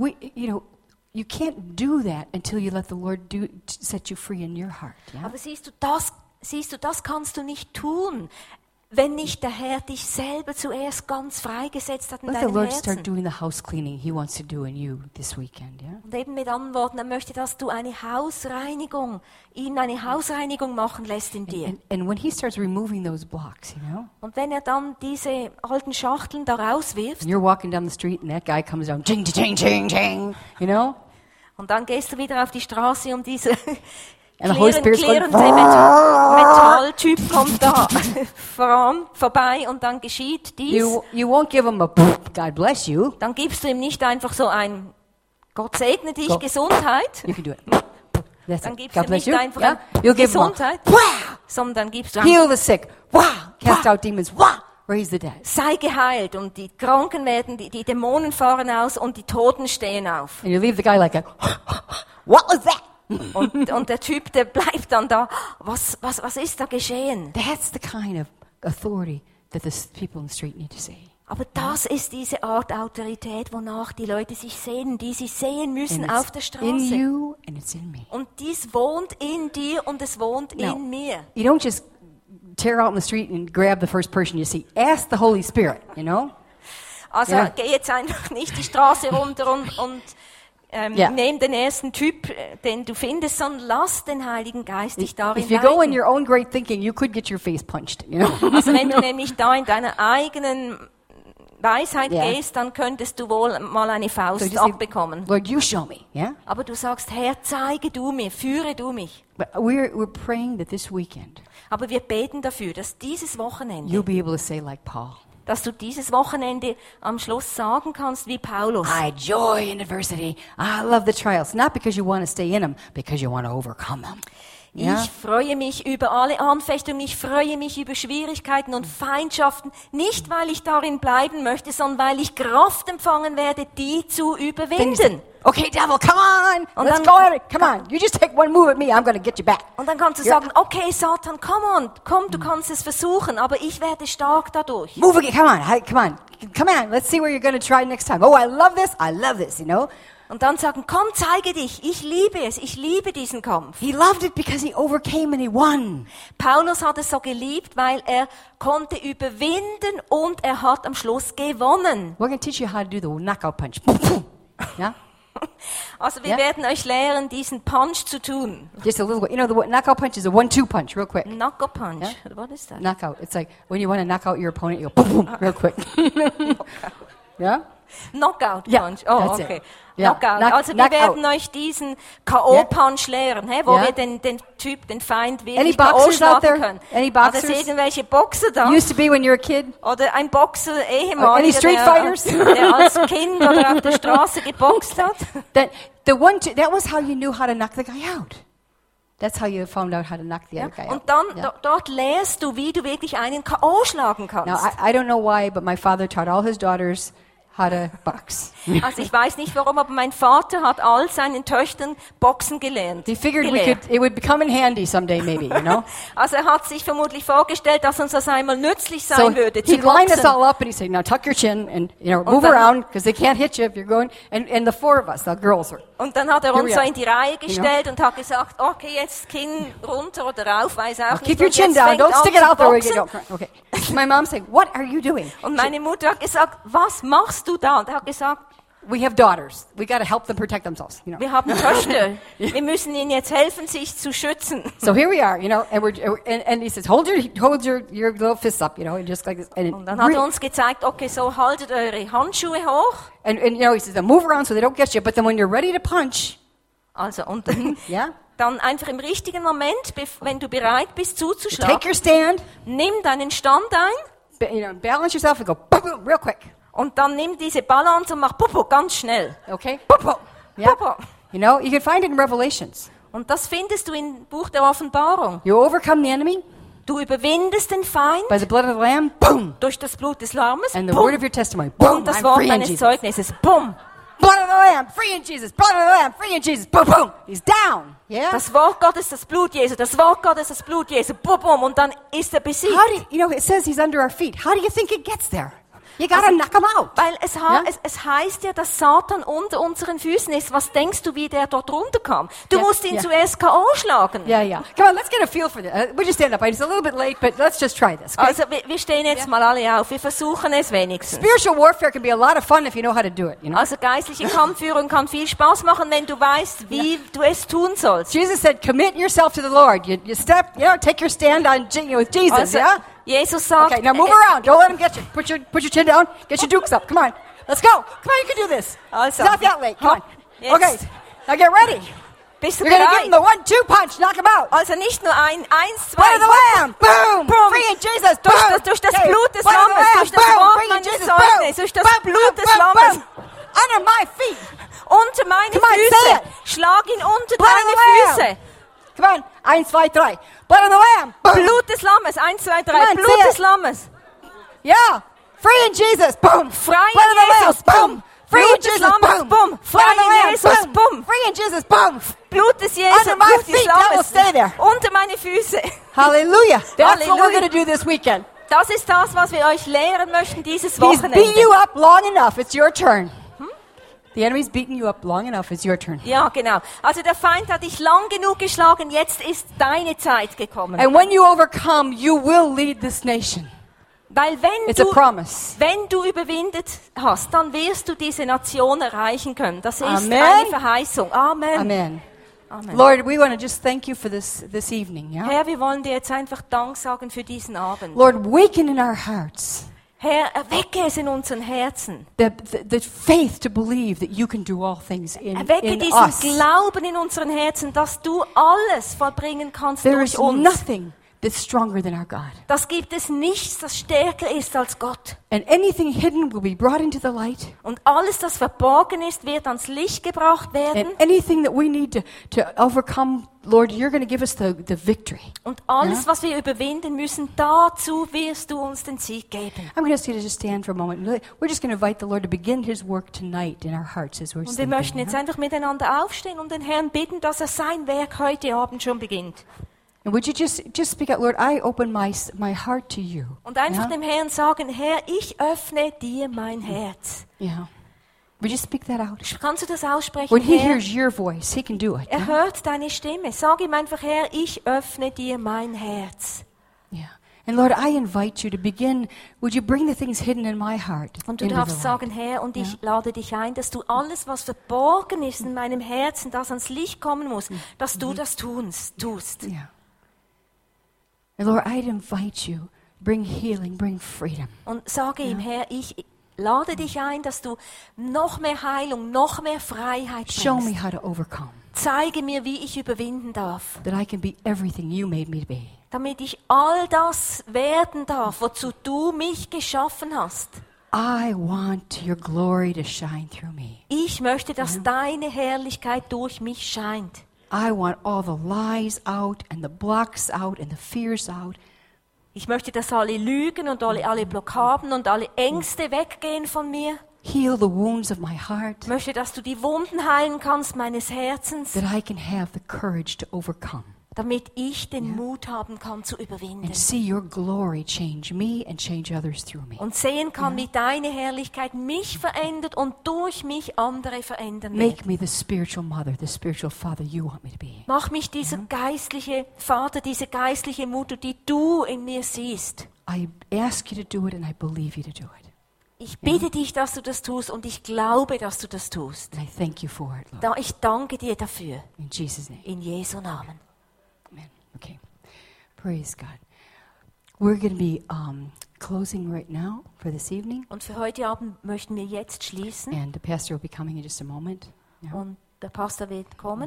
you can't do that until you let the Lord set you free in your heart. Yeah? Aber siehst du, das kannst du nicht tun, wenn nicht der Herr dich selber zuerst ganz freigesetzt hat in Let the deinem Lord start Herzen. doing the house cleaning He wants to do in you this weekend. Yeah. Und eben mit anderen Worten, er möchte, dass du eine Hausreinigung machen lässt in dir. And when He starts removing those blocks, Und wenn er dann diese alten Schachteln da rauswirft, and you're walking down the street and that guy comes down, ching, ching, ching, ching, und dann gehst du wieder auf die Straße und diese And the Holy Spirit's going, klirrende Metalltyp kommt da vorbei und dann geschieht dies. you won't give him a God bless you. Dann gibst du ihm nicht einfach so ein Gott segne dich, Go. Gesundheit. You can do it. That's Dann it. gibst God du bless nicht you. einfach Yeah. You'll give him a Gesundheit, wow, sondern dann gibst du heal the sick, wow, cast out demons, wow, raise the dead. sei geheilt und die Kranken werden, die Dämonen fahren aus und die Toten stehen auf. And you leave the guy like a, what was that? Und der Typ, der bleibt dann da, was ist da geschehen? That's the kind of authority that the people in the street need to see. Aber das ist diese Art Autorität, wonach die Leute sich sehnen, die sie sehen müssen And auf der it's in Straße. you and it's in me. Und dies wohnt in dir und es wohnt Now, in mir. You don't just tear out in the street and grab the first person you see. Ask the Holy Spirit, Also Ja. geh jetzt einfach nicht die Straße runter und Ja. nehm den ersten Typ, den du findest, sondern lass den Heiligen Geist dich darin If you go in leiten. your own great thinking, you could get your face punched, Also wenn du nämlich da in deiner eigenen Weisheit Ja. gehst, dann könntest du wohl mal eine So Faust just say, abbekommen. Lord, you show me, yeah? Aber du sagst, Herr, zeige du mir, führe du mich. But we're praying that this weekend Aber wir beten dafür, dass dieses Wochenende, you'll be able to say like Paul, dass du dieses Wochenende am Schluss sagen kannst wie Paulus. I joy in adversity. I love the trials. Not because you want to stay in them, because you want to overcome them. Ja. Ich freue mich über alle Anfechtungen, ich freue mich über Schwierigkeiten und Feindschaften, nicht weil ich darin bleiben möchte, sondern weil ich Kraft empfangen werde, die zu überwinden. Okay, devil, come on. Und Let's dann- go at it. Come on. You just take one move at me. I'm going to get you back. Und dann kannst du Ja. sagen, okay Satan, komm, du kannst es versuchen, aber ich werde stark dadurch. Move again. Come on. Hey, come on. Come on. Let's see where you're going to try next time. Oh, I love this, you know. Und dann sagen, komm, zeige dich, ich liebe es, ich liebe diesen Kampf. He loved it because he overcame and he won. Paulus hat es so geliebt, weil er konnte überwinden und er hat am Schluss gewonnen. We're going to teach you how to do the knockout punch. Yeah? Also wir Ja. werden euch lehren, diesen Punch zu tun. Just a little bit. You know, the knockout punch is a 1-2 punch, real quick. Knockout Punch. Ja. What is that? Knockout. It's like when you want to knock out your opponent, you go boom, boom, real quick. Yeah? Knockout Ja, Punch. Oh, that's it. okay. Ja, Knockout. Also wir knock werden out. euch diesen K.O. Punch lehren, wo Ja. wir den Feind Any wirklich boxers K.O. out schlagen there? können. Any Hat es boxers? irgendwelche Boxer da? Used to be when you were a kid. Oder ein Boxer, Any ehemaliger, street fighters? der als Kind oder auf der Straße geboxt hat. That was how you knew how to knock the guy out. That's how you found out how to knock the Ja? other guy out. Und dann, Yeah. dort lehrst du, wie du wirklich einen K.O. schlagen Now, kannst. I don't know why, but my father taught all his daughters how to box. Also ich weiß nicht warum, aber mein Vater hat all seinen Töchtern Boxen gelernt. He figured gelehrt. it would come in handy someday, maybe, you know? Also er hat sich vermutlich vorgestellt, dass uns das einmal nützlich So sein würde, zu he'd line us boxen. all up and he'd say, now tuck your chin and, move dann- around because they can't hit you if you're going. And the four of us, the girls were. Und dann hat er Here uns we so are. in die Reihe gestellt und hat gesagt, okay, jetzt Kinn runter oder rauf, weiß auch nicht. Keep your Und chin jetzt down. fängt Don't an stick it zu out there where you boxen. go. Okay. My mom said, what are you doing? Und meine Mutter hat gesagt, was machst du da? Und er hat gesagt, We have daughters. We got to help them protect themselves, you know. wir haben Töchter. Wir müssen ihnen jetzt helfen, sich zu schützen. So here we are, you know, and he says, hold your little fists up, you know, and just like this. Und dann hat er uns gezeigt, okay, so haltet eure Handschuhe hoch. and you know, he says, now move around so they don't get you. But then when you're ready to punch, Also, und dann, yeah, dann einfach im richtigen Moment, wenn du bereit bist take zuzuschlagen, your stand, nimm deinen Stand ein balance yourself and go boom, boom, real quick. und dann nimm diese Balance und mach Popo ganz schnell. Okay, boom, boom. Yeah. Popo. You know, you can find it in Revelations. Und das findest du im Buch der Offenbarung. You overcome the enemy Du überwindest den Feind by the blood of the Lamb, boom, durch das Blut des Lammes and the Pum. word of your testimony, boom. und das I'm Wort free in deines Jesus. Zeugnisses. Bumm. Blood of the Lamb, free in Jesus. Blood of the Lamb, free in Jesus. Boom, boom. He's down. Yeah. Das Wort Gottes, das Blut Jesu. Das Wort Gottes, das Blut Jesu. Bum, bum. Und dann ist er besiegt. How do you know? It says he's under our feet. How do you think it gets there? You gotta knock him out. Weil Ja? es heißt ja, dass Satan unter unseren Füßen ist. Was denkst du, wie der dort runterkam? Du Ja, musst ihn ja. zuerst K.O. schlagen. Yeah, yeah. Come on, let's get a feel for this. We'll just stand up. It's a little bit late, but let's just try this. Okay? Also wir stehen jetzt mal alle auf. Wir versuchen es wenigstens. Spiritual warfare can be a lot of fun if you know how to do it. You know. Also geistliche Kampfführung kann viel Spaß machen, wenn du weißt, wie du es tun sollst. Jesus said, "Commit yourself to the Lord." You step, take your stand on with Jesus. Also, Yeah. Jesus sagt, Okay, now move around. Don't let him get you. Put your chin down. Get your dukes up. Come on. Let's go. Come on, you can do this. Also, It's not that late. Come on. jetzt. Okay. Now get ready. Bist du You're gonna give him bereit? the 1-2 punch. Knock him out. Also nicht nur eins, Blood zwei, of the Lamb. Boom. Boom. Free in Jesus. durch, Boom. durch das Okay. Blut des Blood of the Lammes, Lamb. durch das Boom. Wort Free in meines Jesus. Zeugnisses, Boom. durch das Boom, Blut boom, des boom, Lammes. boom. Under my feet. Unter meine Come on, say Füße. it. Schlag ihn unter Blood of deine the Lamb. Füße. Come on. 1, 2, 3. Blood of the Lamb. Boom. Blut des Lammes. 1, 2, 3. Come on, Blut say des it. Lammes. Yeah. Free in Jesus. Boom. Frei Blood of the in Jesus. Lamb. Boom. Free in Blut des Jesus. Lammes. Boom. Boom. Blood Frei of the in Lamb. Jesus. Boom. Free in Jesus. Boom. Blut des Jesus. Under my Blut des feet, devil, stay there. Lammes. Unter meine Füße. Hallelujah. That's what we're Hallelujah. going to do this weekend. Das ist das, was wir euch lehren möchten dieses He's beaten Wochenende. you up long enough. It's your turn. The enemy's beaten you up long enough. It's your turn. Ja, genau. Also der Feind hat dich lang genug geschlagen. Jetzt ist deine Zeit gekommen. And when you overcome, you will lead this nation. Weil It's a promise. wenn du überwindet hast, dann wirst du diese Nation erreichen können. Das ist Amen. eine Verheißung. Amen. Amen. Amen. Lord, we want to just thank you for this evening. Yeah? Herr, wir wollen dir jetzt einfach Dank sagen für diesen Abend. Lord, waken in our hearts Herr, erwecke es in unseren Herzen. the faith to believe that you can do all things Erwecke in diesen us. Glauben in unseren Herzen, dass du alles vollbringen kannst There durch is uns. nothing that's stronger than our God. Das gibt es nichts, das stärker ist als Gott. And anything hidden will be brought into the light. Und alles, das verborgen ist, wird ans Licht gebracht werden. And anything that we need to overcome, Lord, you're going to give us the victory. Und alles, was wir überwinden müssen, dazu wirst du uns den Sieg geben. I'm going to ask you to just stand for a moment. We're just going to invite the Lord to begin His work tonight in our hearts as we're Und wir sleeping. möchten jetzt einfach miteinander aufstehen und den Herrn bitten, dass er sein Werk heute Abend schon beginnt. And would you just speak out, Lord, I open my heart to you. Und einfach Yeah? dem Herrn sagen, Herr, ich öffne dir mein Herz. Yeah. Would you speak that out? Kannst du das aussprechen, When He Herr? hears your voice, He can do it. Er hört deine Stimme. Sag ihm einfach, Herr, ich öffne dir mein Herz. Yeah. And Lord, I invite you to begin. Would you bring the things hidden in my heart Und du into darfst the sagen, light? Herr, und ich lade dich ein, dass du alles, was verborgen ist in meinem Herzen, das ans Licht kommen muss, dass du das tust. Yeah. And Lord, I'd invite you. Bring healing, bring freedom. Und sage ihm, Herr, ich lade dich ein, dass du noch mehr Heilung, noch mehr Freiheit Show me bringst. how to overcome. Zeige mir, wie ich überwinden darf, That I can be everything you made me to be. damit ich all das werden darf, wozu du mich geschaffen hast. I want your glory to shine through me. Ich möchte, dass deine Herrlichkeit durch mich scheint. I want all the lies out and the blocks out and the fears out. Ich möchte, dass alle Lügen und alle Blockaden und alle Ängste weggehen von mir. Heal the wounds of my heart. Ich möchte, dass du die Wunden heilen kannst meines Herzens, That I can have the courage to overcome. damit ich den Mut haben kann zu überwinden. And see your glory change me and change others through me. Und sehen kann, wie deine Herrlichkeit mich verändert und durch mich andere verändern wird. Make me the spiritual mother, the spiritual father you want me to be. Mach mich dieser geistliche Vater, diese geistliche Mutter, die du in mir siehst. I ask you to do it and I believe you to do it. Ich bitte dich, dass du das tust und ich glaube, dass du das tust. And I thank you for it, Lord. Ich danke dir dafür. In Jesus' name. In Jesu Namen. Amen. Okay. Praise God. We're going to be closing right now for this evening. Und für heute Abend möchten wir jetzt schließen. And the pastor will be coming in just a moment. Yeah. Und der Pastor wird kommen.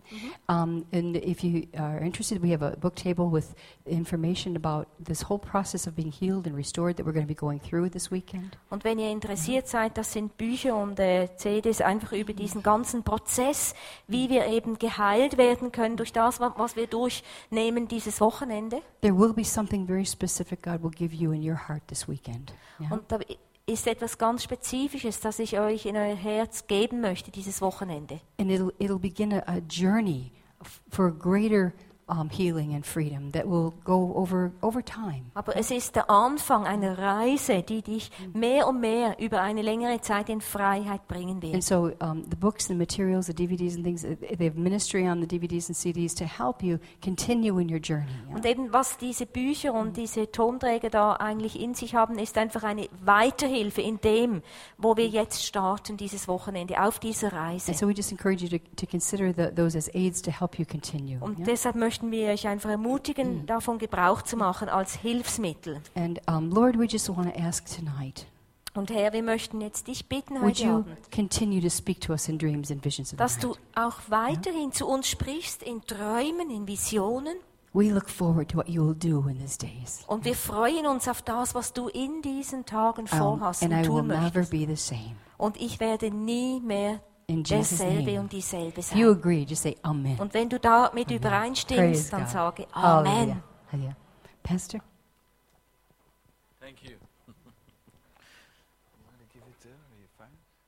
And if you are interested, we have a book table with information about this whole process of being healed and restored that we're going to be going through this weekend. Und wenn ihr interessiert seid, das sind Bücher und CDs einfach über diesen ganzen Prozess, wie wir eben geheilt werden können durch das, was wir durchnehmen dieses Wochenende. There will be something very specific God will give you in your heart this weekend. Yeah? Und da ist etwas ganz Spezifisches, das ich euch in euer Herz geben möchte dieses Wochenende. And it'll begin a journey for greater healing and freedom that will go over time. Aber es ist der Anfang einer Reise, die dich mehr und mehr über eine längere Zeit in Freiheit bringen And wird. so the books and materials, the DVDs and things, they have ministry on the DVDs and CDs to help you continue in your journey. Yeah? Und eben was diese Bücher und diese Tonträger da eigentlich in sich haben, ist einfach eine Weiterhilfe in dem, wo wir jetzt starten, dieses Wochenende, auf dieser Reise. And so we just encourage you to consider those as aids to help you continue. Und Yeah? deshalb möchten wir euch einfach ermutigen, davon Gebrauch zu machen als Hilfsmittel. And Lord, we just want to ask tonight, Und Herr, wir möchten jetzt dich bitten would heute you Abend, continue to speak to us in dreams and visions of the dass du night? auch weiterhin zu uns sprichst in Träumen, in Visionen. We look forward to what you will do in these days. Und wir freuen uns auf das, was du in diesen Tagen vorhast And und I will tun never möchtest. be the same. Und ich werde nie mehr In Jesus' derselbe name. und dieselbe If you sein. agree, just say Amen. Und wenn du damit Praise übereinstimmst, dann God. sage Hallelujah. Amen. Hallelujah. Pastor? Thank you. You want to give it there? Are you fine?